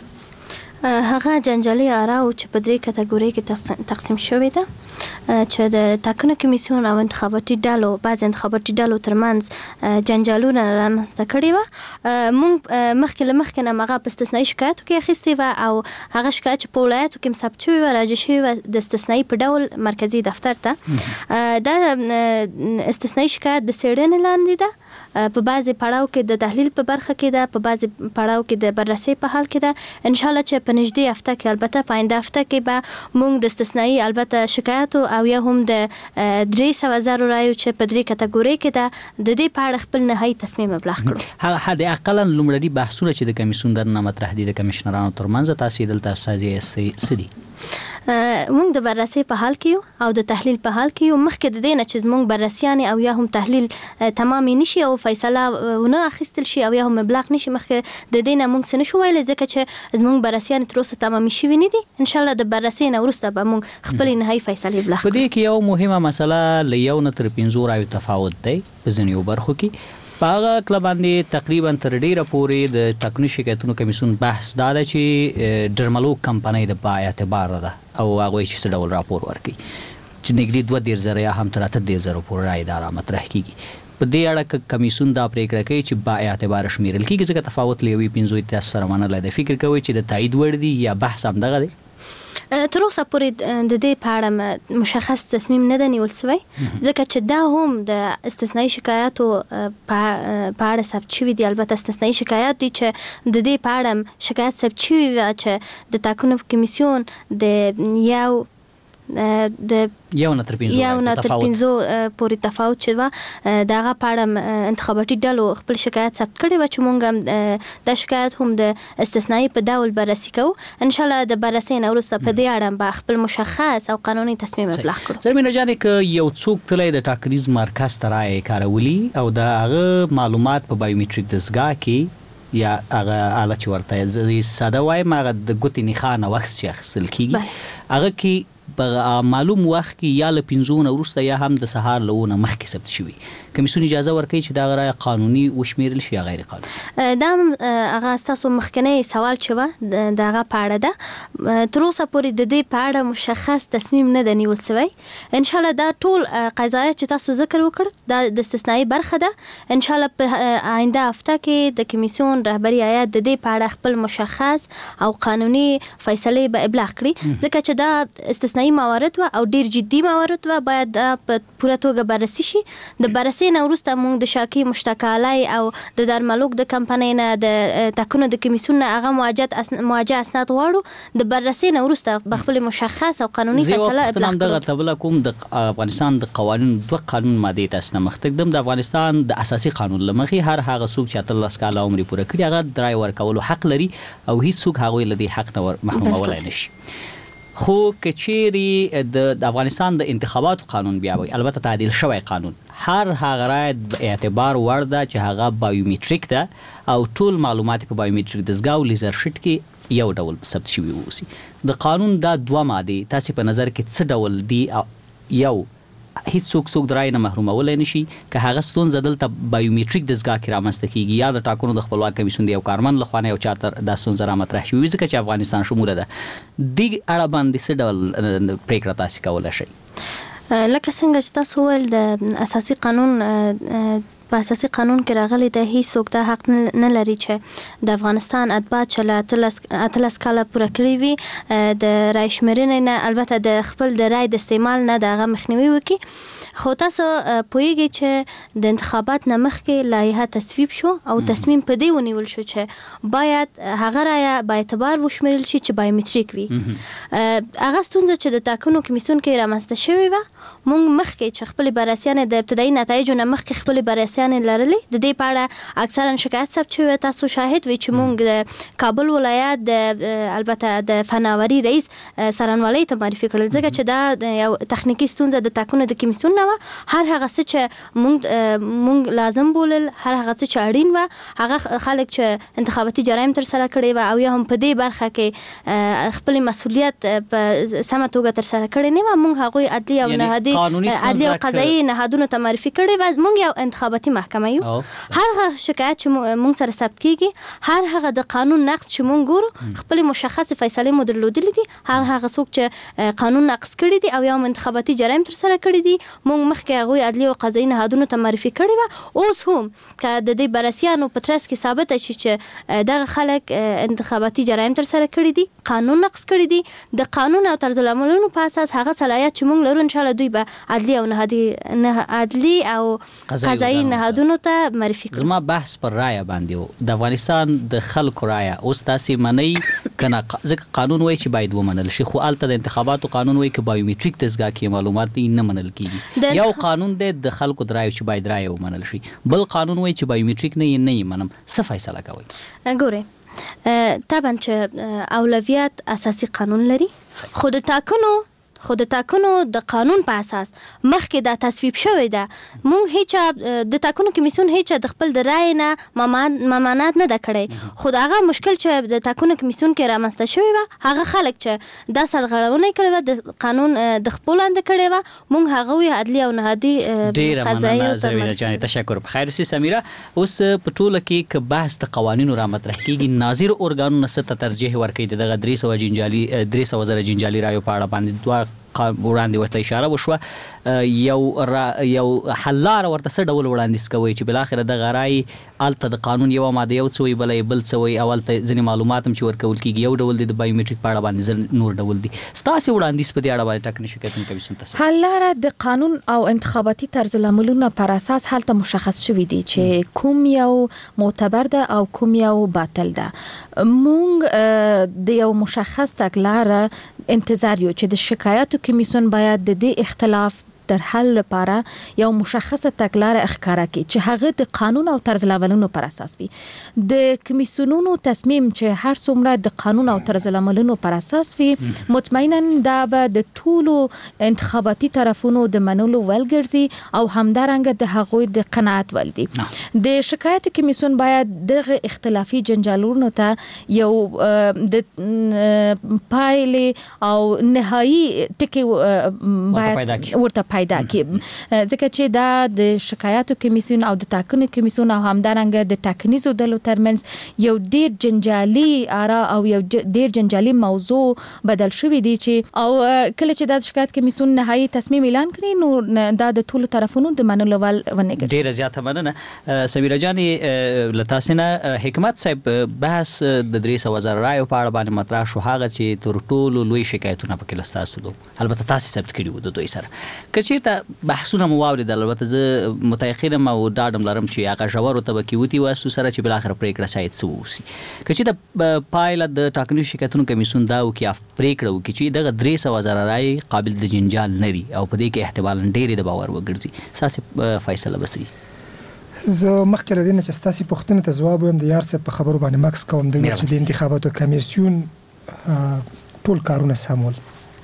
هغه جنجالي آراو چې په درې کټګوري کې تقسیم شوی ده چې د ټاکنو کمیسیون او انتخاباتي ډلو بعض انتخاباتي ډلو ترمنځ جنجالونه رامنځته کړي وو. موږ مخکې له مخکې نه هغه په استثنایي شکایتو کې اخیستې وه او هغه شکایت چې په ولایتو کې ثبت شوی وه راجع شوی وه د استثنایي په ډول مرکزي دفتر ته. دا استثنایي شکایت د څېړنې لاندې ده، په بعضې پړاو کې د تحلیل په برخه کې ده، په بعضې پړاو کې د بررسۍ په حال کې ده. انشاءالله چې په نږدې هفته کې البته په آینده هفته کې به موږ د استثنایي البته شکایاتو او یا هم د درې سوه زرو رایو چې په درې کټګورۍ کې ده د دې په اړه خپل نهایي تصمیم ابلاغ کړو.
حد اقلا لومړني بحثونه چې د کمیسیون درنه مطرح دي د کمشنرانو ترمنځ تاسې دلته استازي څه دي؟
موږ د بررسۍ په حال کې یو او د تحلیل په حال کې یو. مخکې د دې نه چې زموږ بررسیانې او یا هم تحلیل تمام نشي او فیصله ونه اخیستل شي او یا هم ابلاغ نشي، مخکې د دې نه موږ څه نشو ویلی ځکه چې زموږ بررسیانې تر اوسه تمامې شوي نه دي. انشاءالله د بررسۍ نه وروسته به موږ خپلې نهایي فیصلې ابلاغ کړو.
په دې کې یو مهمه مسله له یو نه تر پنځو رایو تفاوت دی په ځینو برخو کې. په هغه کله باندې تقریبا تر ډیره پورې د ټاکنیز شکایتونو کمیسیون بحث دا ده چې ډرملو کمپنۍ د با اعتباره ده او هغوی چې څه ډول راپور ورکوي چې نږدې دوه دېرش زره یا هم تر اته دېرش زره پورې رایې دا رامطرح کیږي. په دې اړه کمیسیون دا پریکړه کوي چې با اعتباره شمیرل کیږي ځکه تفاوت له یوې پنځو تاسو سره منلی دی. فکر کوئ چې د تایید وړ دي یا بحث همدغه دی؟
تر اوسه پورې د دې په اړه مشخص تصمیم نه ده نیول سوی ځکه چې دا هم د استثنایي شکایاتو په اړه ثبت شوي دي. البته استثنایي شکایات دي چې د دې په اړه شکایت ثبت شوي وي چې د ټاکنو کمیسیون د یو د
یو نه تر پنځو
یو نه تر پنځو پورې تفاوت چې وه د هغه په اړه انتخاباتي ډلو خپل شکایت ثبت کړی وه چې موږ هم دا شکایت هم د استثنایي په ډول بررسي کوو. انشاءالله د بررسۍ نه وروسته په دې اړه به خپل مشخص او قانوني تصمیم ابلاغ کړو.
زرمینه جانې که یو څوک تللی د ټاکنیز مرکز ته رایې کارولي او د هغه معلومات په بایومټریک دستګاه کې یا هغه آله چې ورته ساده وایم هغه د ګوتې نښان او عکس چې اخیستل کیږي هغه کې په معلوم وخت کې یا له پنځو نه وروسته یا هم د سهار له اووه نه مخکې ثبت شوي کمیسیون اجازه ورکوي چې دغه رایه قانوني وشمیرل شي یا غیر قانوني؟
دا هغه ستاسو مخکنی سوال چې وه د هغه په اړه ده. تر اوسه پورې د دې په اړه مشخص تصمیم نه ده نیول سوی. انشاءالله دا ټول قضایت چې تاسو ذکر وکړ دا د استثنایي برخه ده. انشاءالله په آینده هفته کې د کمیسیون رهبري هیات د دې په اړه خپل مشخص او قانوني فیصلې به ابلاغ کړي ځکه چې دا استثنایي موارد و او ډیر جدي موارد و باید په پوره توګه بررسي شي. د بررسۍ نه وروسته موږ د شاکي مشتکالی او د درملوک د کمپنۍ نه د ټاکنو د کمیسیون نه هغه مواجه اسناد غواړو. د بررسۍ نه وروسته به خپل مشخص او قانوني فیصله ابلاغ
کړو. دغه تبله کوم د افغانستان د قوانینو دوه قانون مادې تاسو نه مخ تقدم د افغانستان د اساسي قانون لمخې هر هغه څوک چې اتلس کاله عمر پوره کړي هغه د رایې ورکولو حق لري او هیڅ څوک هغوی له دې حق نه محرومولی نه شي. خو کچېرې د افغانستان د انتخاباتو قانون بیا وي البته تعدیل شوی قانون هر هغه رایه اعتبار وړ ده چې هغه بایومټریک ده او ټول معلومات په بایومټریک دستګاه او لیزر شیټ کې یو ډول ثبت شوي واوسي. د قانون دا دوه مادې تاسې په نظر کې څه ډول دي؟ یو هیڅ څوک څوک د رایې نه محرومولی نه شي که هغه ستونزه دلته بایومټریک دستګاه کې رامنځته کیږي یا د ټاکنو د خپلواک کمیسیون د یو کارمند لخوا نه یو چا ته دا ستونزه رامطرح شوي ځکه چې افغانستان شموله ده. دې اړه باندې څه ډول پریکړه تاسې کولی شئ؟
لکه څنګه چې تاسو وویل د اساسي قانون په اساسي قانون کې راغلي د هیڅوک د حق نه لري چې د افغانستان اتباع چې له اتلس کاله پوره کړي وي د رای شمیرنې نه البته د خپل د رای د استعمال نه د هغه مخنیوي وکړي. خو تاسو پوهیږئ چې د انتخابات نه مخکې لایحه تصویب شو او تصمیم په دې ونیول شو چې باید هغه رایه با اعتبار وشمیرل شي چې بایومټریک وي. هغه ستونزه چې د ټاکنو کمیسیون کې رامنځته شوې وه مونږ مخکې چې خپلې بررسیانې د ابتدایي نتایجو نه مخکې خپلې بررسیانې لرلې د دې په اړه اکثرا شکایت ثبت شوی. تاسو شاهد وي چې مونږ د کابل ولایت د البته د فناوري رئیس څارنوالۍ ته معرفي کړل ځکه چې دا یو تخنیکي ستونزه د ټاکنو د کمیسیون نه وه. هر هغه څه چې مونږ مونږ لازم بولل هر هغه څه چې اړین وه هغه خلک چې انتخاباتي جرایم ترسره کړي وه او یا هم په دې برخه کې خپل مسؤلیت په سمه توګه ترسره کړي نه وه مونږ هغوی عدلي او نهادي عدلي او قضایي نهادونو ته معرفي کړي وه. مونږ یو انتخاباتي محکمه یو. هر هغه شکایت چې مونږ سره ثبت کیږي هر هغه د قانون نقض چې مونږ ګورو خپل مشخص فیصله مو درلودلې دي. هر هغه څوک چې قانون نقض کړي دي او یا انتخاباتي جرایم ترسره کړي دي مونږ مخکې هغوی عدلي او قضایي نهادونو ته معرفي کړي وه. اوس هم که د دې بررسیانو په ترڅ کې ثابته شي چې دغه خلک انتخاباتي جرایم ترسره کړي دي قانون نقض کړي دي د قانون او طرز العملونو په اساس هغه صلاحیت چې مونږ لرو ان شاء الله دوی به عدلي او نهادي عدلي او قضایي نهادونو ته معرفي کړي.
زما بحث پر رایه باندې د افغانستان د خلکو رایه اوس تاسې منئ کنه ځکه قانون وایي چې باید ومنل شي خو الته د انتخاباتو قانون وایي چې بایومټریک دستګاه کې معلومات نه منل کیږي. یو قانون دی د خلکو د رایو چې باید رایه ومنل شي بل قانون وایي چې بایومټریک نه نه یې منم څه فیصله کوئ؟
ګورئ طبعا چې اولویت اساسي قانون لري خو د ټاکنو خو د ټاکنو د قانون په اساس مخکې دا تصویب شوی ده. مونږ هیڅ د ټاکنو کمیسیون هیڅ د خپل د رای نه ممانعت نه ده کړی خو هغه مشکل چې د ټاکنو کمیسیون کې رامنځته شوی و هغه خلک چې دا سرغړونه کړې وه د قانون د خپل لاندې کړې وه مونږ هغوی عدلي او نهادي قضایي
زمینه جانې تشکر. بخیر سي سمیره اوس په ټوله کې که بحث د قوانینو را مطرح کیږي ناظر ارګانونه څه ته ترجیح ورکوي دغه درې سوه جنجالي درې سوه زره جنجالي رایو په اړه باندې دوه وړاندې ورته اشاره وشوه یو یو حل لاره ورته څه ډول وړاندیز کوئ چې بالاخره دغه رای هلته د قانون یوه ماده یو څه وایي بله یې بل څه وایي او هلته ځینې معلومات هم چې ورکول کېږي یو ډول دی د بایومټریک په اړه باندې ځل نور ډول دي. ستاسې وړاندیز په دې اړه باندې ټاکنې شکایتونه کمیسیون ته
حل لاره د قانون او انتخاباتي طرز العملونو پر اساس هلته مشخص شوي دي چې کوم یو معتبر ده او کوم یو باطل ده. مونږ د یو مشخص تګلاره انتظار یو چې د شکایاتو کمیسیون باید د دې اختلاف در حل لپاره یو مشخصه تګلاره اخکاره کړي چې هغه د قانون او طرز العملونو پر اساس وي. د کمیسیونونو تصمیم چې هر څومره د قانون او طرز العملونو پر اساس وي مطمئنا دا به د ټولو انتخاباتي طرفونو د منلو ول ګرځي او همدارنګه د هغوی د قناعت ول دي. د شکایت کمیسیون باید دغه اختلافي جنجالونو ته یو د پایلې او نهایی ټکی باید ورته پیدا کړي ځکه چې دا د شکایاتو کمیسیون او د ټاکنو کمیسیون او همدارنګه د ټاکنیزو ډلو ترمنځ یو ډیر جنجالي آرا او یو ډیر جنجالي موضوع بدل شوی دی چې او کله چې د شکایت کمیسیون نهایی تصمیم اعلان کړي نو دا د ټولو طرفونو د منلو ول ونه ګرځي.
ډیر زیاته مننه سمیره جانې لتاسنه حکمت صاحب بحث د درې سوه زره رایو په اړه باندې مطرح شو هغه چې تر ټولو لوی شکایتونه پکې له ستاسو دي البته تاسو ثبت کړي وو د دوی سره که چېرته بحثونه مو واورېدل البته زه متیقن یم او ډاډ هم لرم چې هغه ژورو طبقې وتي واسو سره چې بالاخره پرېکړه شاید څه واوسي که چېرته پایله د ټاکنیزو شرکتونو کمیسیون دا وکړي یا پرېکړه وکړي چې دغه درې سوه زره رایې قابل د جنجال نه دي او په دې کې احتمالاً ډېرې د باور وګرځي ستاسې فیصله به څه
زه مخکې له دې نه چې ستاسې پوښتنې ته ځواب ویم د یار صاحب په خبرو باندې مکس کوم د چې د انتخاباتو کمیسیون ټول کارونه سمول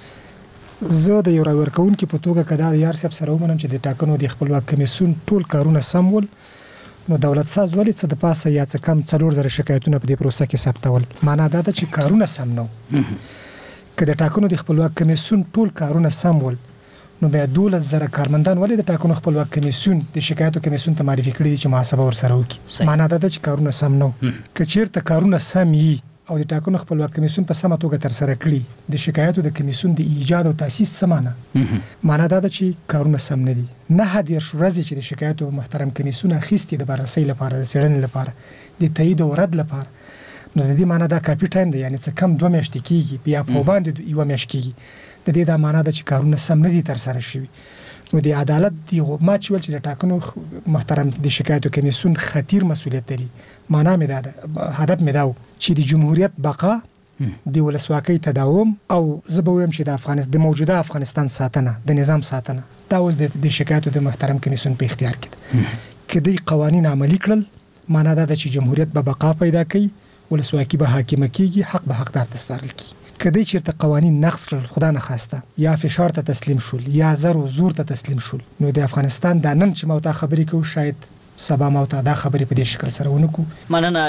زه د یو راورکوونکي په توګه که دا د یار صاحب سره ومنم چې د ټاکنو د خپلواک کمیسیون ټول کارونه سم ول نو دولت ساز ولې څه د پاسه یا څه کم څلور زره شکایتونه په دې پروسه کې ثبتول معنا دا ده چې کارونه سم نه که د ټاکنو د خپلواک کمیسیون ټول کارونه سم ول نو بیا دولس زره کارمندان ولې د ټاکنو خپلواک کمیسیون د شکایتو کمیسیون ته معرفي کړي چې محاسبه ورسره وکړي معنا دا ده چې کارونه سم نه که چیرته کارونه سم وي او د ټاکنو خپلواک کمیسیون په سمه توګه تر سره کړي د شکایتو د کمیسیون د ایجاد او تاسیس سمانه معنا دا ده چې کارونه سم نه دي. نه د ورځې چې د شکایتو محترم کمیسیون اخیستي د بررسي لپاره د څېړنې لپاره د تایید او رد لپاره، نو د دې معنا دا کافي ټایم دی، یعنی څه کم دوه میاشتې کېږي، بیا په باندې یوه میاشت کېږي. د دې دا معنا ده چې کارونه سم نه دي تر سره شوي. نو د عدالت دی ما چې ول چې د ټاکنو محترم د شکایتو کمیسیون خطیر مسؤلیت لري. معنا مې دا ده، هدف مې دا و چې د جمهوریت بقا، د ولسواکۍ تداوم او زه به وایم چې د افغانستان د موجوده افغانستان ساتنه، د نظام ساتنه، دا اوس د شکایتو د محترم کمیسیون په اختیار کې ده. که دوی قوانین عملي کړل، معنا دا ده چې جمهوریت به بقا پیدا کوي، ولسواکي به حاکمه کیږي، حق به حقدار ته سپارل کیږي. کدی چیرته قوانین نقض کړل، خدا نه خواسته، یا فشار ته تسلیم شول یا زر او زور ته تسلیم شول، نو د افغانستان د نن چې موته خبرې کوو شاید سبا موته دا خبرې په دې شکل سره ونکو.
مننه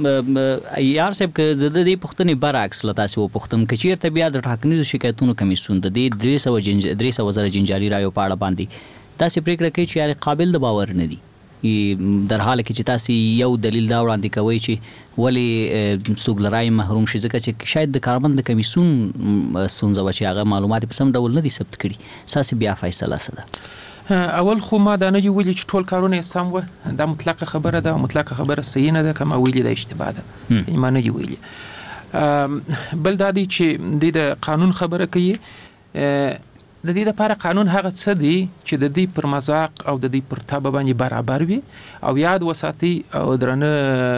یار صاحب، که زه د دې پوښتنې برعکس له تاسو وپوښتم، که چیرته بیا د ټاکنیزو شکایتونو کمیسیون د دې درې سوه جنج درې سوه زره جنجالي رایو په اړه باندې تاسو پریکړه کوي چې یعنې قابل د باور نه دي، در حال کې چې تاسو یو دلیل دا وړاندې کوي چې ولې څوک له رایې محروم شي، ځکه چې شاید د کارمند د کمیسیون ستونزه وه چې هغه معلومات په سم ډول نه دي ثبت کړي. ستاسو بیا فیصله څه ده؟
اول خو ما دا نه دي ویلي چې ټول کارونه یې سم وه، دا مطلقه خبره ده، مطلقه خبره صحیح نه ده. که ما ویلي دا اشتباه ده، ما نه دي ویلي. بل دا دی چې دوی د قانون خبره کوي. د دې لپاره قانون هغه څه دی چې د دې پر مذاق او د دې پر طبع باندې برابر وي او یاد وساتي، او درنه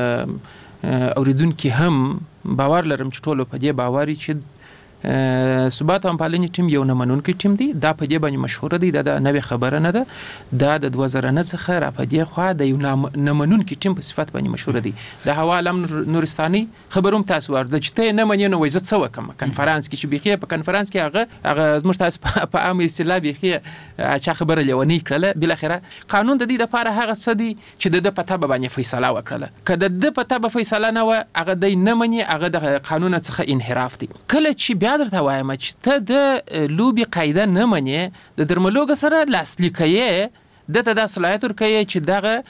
اوریدونکي هم باور لرم چې ټول په دې باوري چې ثبات او پالنې ټیم یو نه منونکی ټیم دی. دا په دې باندې مشهور دی، دا د نوې خبره نه ده، دا د دوه زره نه څخه را په دې خوا د یو نه منونکی ټیم په صفت باندې مشهور دی. د هوا علم نورستاني خبروم تاسو ورده چې ته نه منې، نو وایي زه څه وکړم کنفرانس کې، چې بیخي په کنفرانس کې هغه هغه زموږ تاسو په عام اصطلاح بیخي چا خبره لیونی کړله. بالاخره قانون د دې لپاره هغه څه دی چې د ده په طبع باندې فیصله وکړله. که د ده په طبع فیصله نه وه، هغه دی نه مني، هغه د قانون څخه انحراف دی. کله چې بیا درته وایم چې ته د لوبې قاعده نه منې، د درملوګ سره لاسلیک یې، دته دا صلاحیت ورکوي چې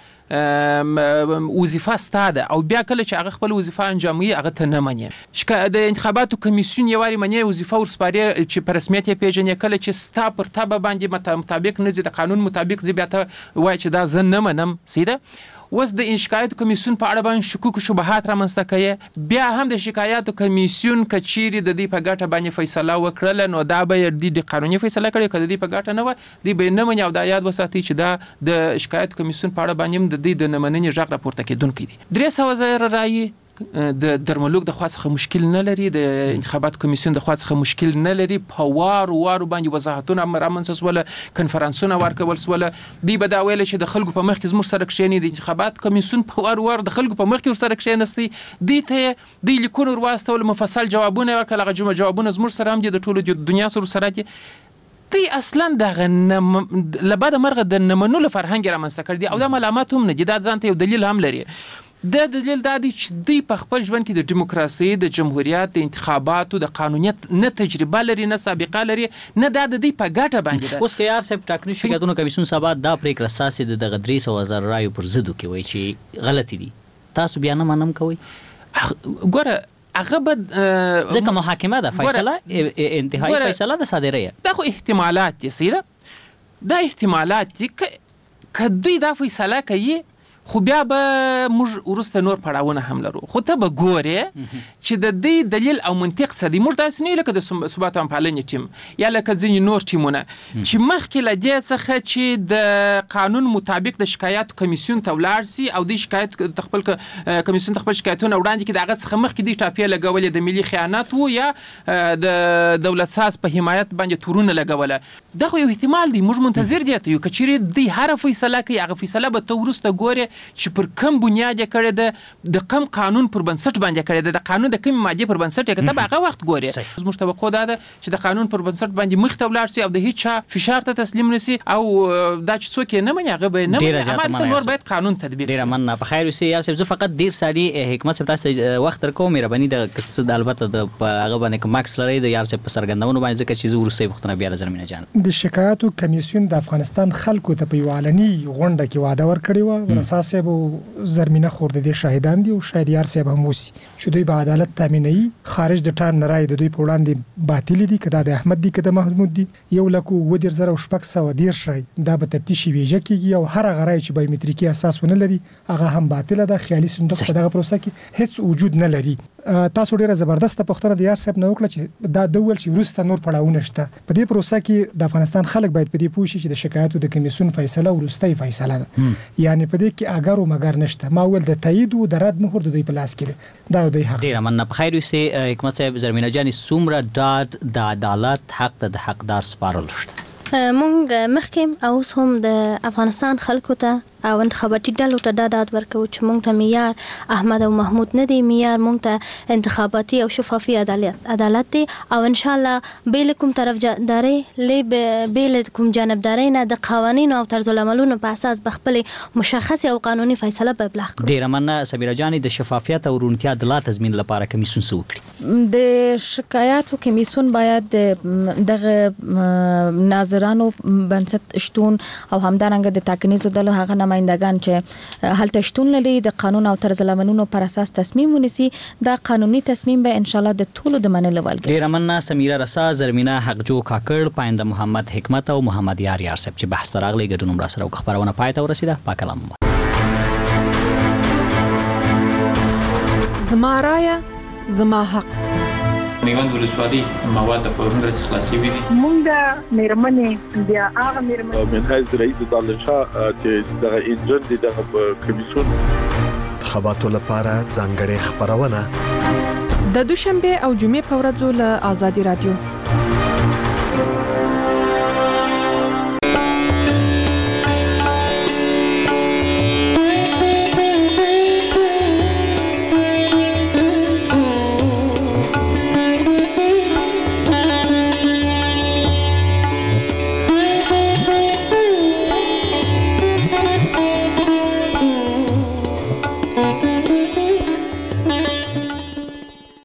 دغه وظیفه ستا ده، او بیا کله چې هغه خپل وظیفه انجاموي هغه ته نه منې. د انتخاباتو کمیسیون یو وارې منې وظیفه ورسپارې چې په رسمیت یې پېژنې، کله چې ستا پر طبع باندې مطابق نه ځي، د قانون مطابق ځي، بیا ته وایي چې دا زه نه منم. سیده اوس د شکایت کمیسیون په اړه باندې شکوک او شبهات رامنځته کوي. بیا هم د شکایت کمیسیون کچيري د دې په ګټه باندې فیصله وکړل، نو دا به د قانوني فیصله کړي، کله دې په ګټه نه و دی به نه مني. او دا یاد وساتي چې دا د شکایت کمیسیون په اړه باندې د دې د نمننې ژغ راپورته کېدونکې دي. درې سوه زره رایې د درملوک د خوا څخه مشکل نه لري، د انتخابات کمیسیون د خوا څخه مشکل نه لري. په وار وار باندې وضاحتونه رامنځته سول، کنفرانسونه ورکول سول. دی به دا ویل چې د خلکو په مخ کې زموږ سره کښېني، د انتخابات کمیسیون په وار وار د خلکو په مخ کې ورسره کښېنستی، دی ته دی لیکونه ورواستول، مفصل جوابونه ورکړل. هغه جوابونه زموږ سره هم دي، د ټولو دنیا سره سره دي. دی اصلا دغه لبد مرغه د نمنلو فرهنګ رامنځته کړ دي، او دا ملامت هم نه دي، دا ځان ته یو دلیل هم لري. د دلیل دا دی چې دوی په خپل ژوند کې د دیموکراسي، د جمهوریت، د انتخاباتو، د قانونیت نه تجربه لري، نه سابقه لري، نه دا د دوی په ګټه باندې ده.
اوس که یار صاحب ټاکنیز شکایتونو کمیسیون سبا دا پریکړه ساسي د دغه درې سوه زره رایو پر ضد کې وایي چې غلطي دي، تاسو بیا نه منم کوئ؟
ګوره هغه به
ځکه محاکمه ده، فیصله انتهایی فیصله ده صادره،
دا خو احتمالات دي. سیده دا احتمالات دي، که دوی دا فیصله کوي، خو بیا به موږ وروسته نور پړاوونه هم لرو. خو ته به ګورې چې د دې دلیل او منطق څه دی. موږ داسې نه یو لکه د ثبات او پالنې ټیم یا لکه ځینې نور ټیمونه چې مخکې له دې څخه چې د قانون مطابق د شکایاتو کمیسیون ته ولاړ سي، او د شکایت د خپل کمیسیون د خپل شکایتونه وړاندې کړي، د هغه څخه مخکې د ټاپې لګولې د ملي خیانت وو یا د دولت ساز په حمایت باندې تورونه لګوله. دا خو یو احتمال دی، موږ منتظر دي ته یو کچيري دی هر فیصله کوي، هغه فیصله به ته ورسته ګوري چې پر کوم بنیاد یې کړی ده، د کوم قانون پر بنسټ باندې کړی ده، د قانون د کوم ماده پر بنسټ یې کړی ده، هغه وخت ګوري. زموږ توقع ده چې د قانون پر بنسټ باندې مخ ته ولاړ سي او د هیڅ چا فشار ته تسلیم نشي، او دا چې څوک یې نه مني هغه به نه مني. عمل نور باید قانون تطبیق شي.
ډیر مننه. په خیر وسی یار صاحب، زه فقط ډیر سادي حکمت صاحب تاسو وخت درکوم، مهرباني د قصد البته د هغه باندې کوم ماکس لري د یار صاحب په سرګندونو باندې، ځکه چې زه ورسې وختونه بیا لازم نه جان.
د شکایتو کمیسیون د افغانستان خلکو ته په یو علني غونډه کې وعده ورکړې و، ورسا عطا صاحب او زرمینه خور د شاهدان دي او شهریار صاحب هم وسی چې دوی به عدالت تامینوي خارج د ټایم نه راي د دوی په وړاندې باطل دي کدا د احمد دي کدا محمود دي یو لکه و د زره او شپږ سو ډیر شي دا به تفتیشي ویژه کیږي او هر غړی چې بایومټریکي اساس ونه لري هغه هم باطل ده خیالي صندوق په دغه پروسه کې هیڅ وجود نه لري. تاسو ډیره زبردست پوښتنه د یار صاحب نو وکړه چې دا د ول چې ورسته نور پړاونه شته په دې پروسه کې د افغانستان خلک باید په دې پوه شي چې د شکایتو د کمیسیون فیصله ورستۍ فیصله ده یعنی په دې کې اگر او مگر نشته ما ول د تایید او د رد مهر د دوی په لاس کې دا دوی حق
ډیره مننه. بخیر وي حکمت صاحب زرمینه جان سومره ډاډ د عدالت حق د حقدار سپارل شته
مونږ مخکې او اوس هم د افغانستان خلکو ته او انتخاباتي ډلو ته دا داد ورکو چې مونږ ته معیار احمد او محمود نه دی معیار مونږ ته انتخاباتي او شفافي عدالت عدالت دی او ان شاء الله بیل کوم طرفداري لې بیل کوم جانبداري نه د قوانینو او طرز العملونو په اساس بخپل مشخص او قانوني فیصله به ابلاغ کړي.
ډیره مننه سمیرا جان د شفافیت او رونتیا د لا تضمین لپاره کمیسیون څه وکړي؟
د شکایاتو کمیسیون باید دغه ناظرانو بنسټ شتون او همدارنګه د تاکنیزو دلو هغه نمائندگان چې هلته شتون لري د قانون او طرز العملونو پر اساس تصمیم ونیسي دا قانوني تصمیم به ان شاء الله د ټولو د منلو ولګي.
ډیره مننه سمیرا رسا زرمینه حقجو کاکړ پاینده محمد حکمت او محمد یار یار صاحب چې بحث تراغلي ګډون را سره خبرونه پای ته ورسیده. پاکلام
زما رايه زما حق
میوند ولسوالي مواد په ورنډ څخه خلاصي وي
مونږ د میرمنې بیا هغه میرمنې
من حیث رئیس دالشا چې د انجن دي د کمیسیون
خبرو لپاره ځانګړې خبرونه
د دوشنبه او جمعې په ورځو له آزادي رادیو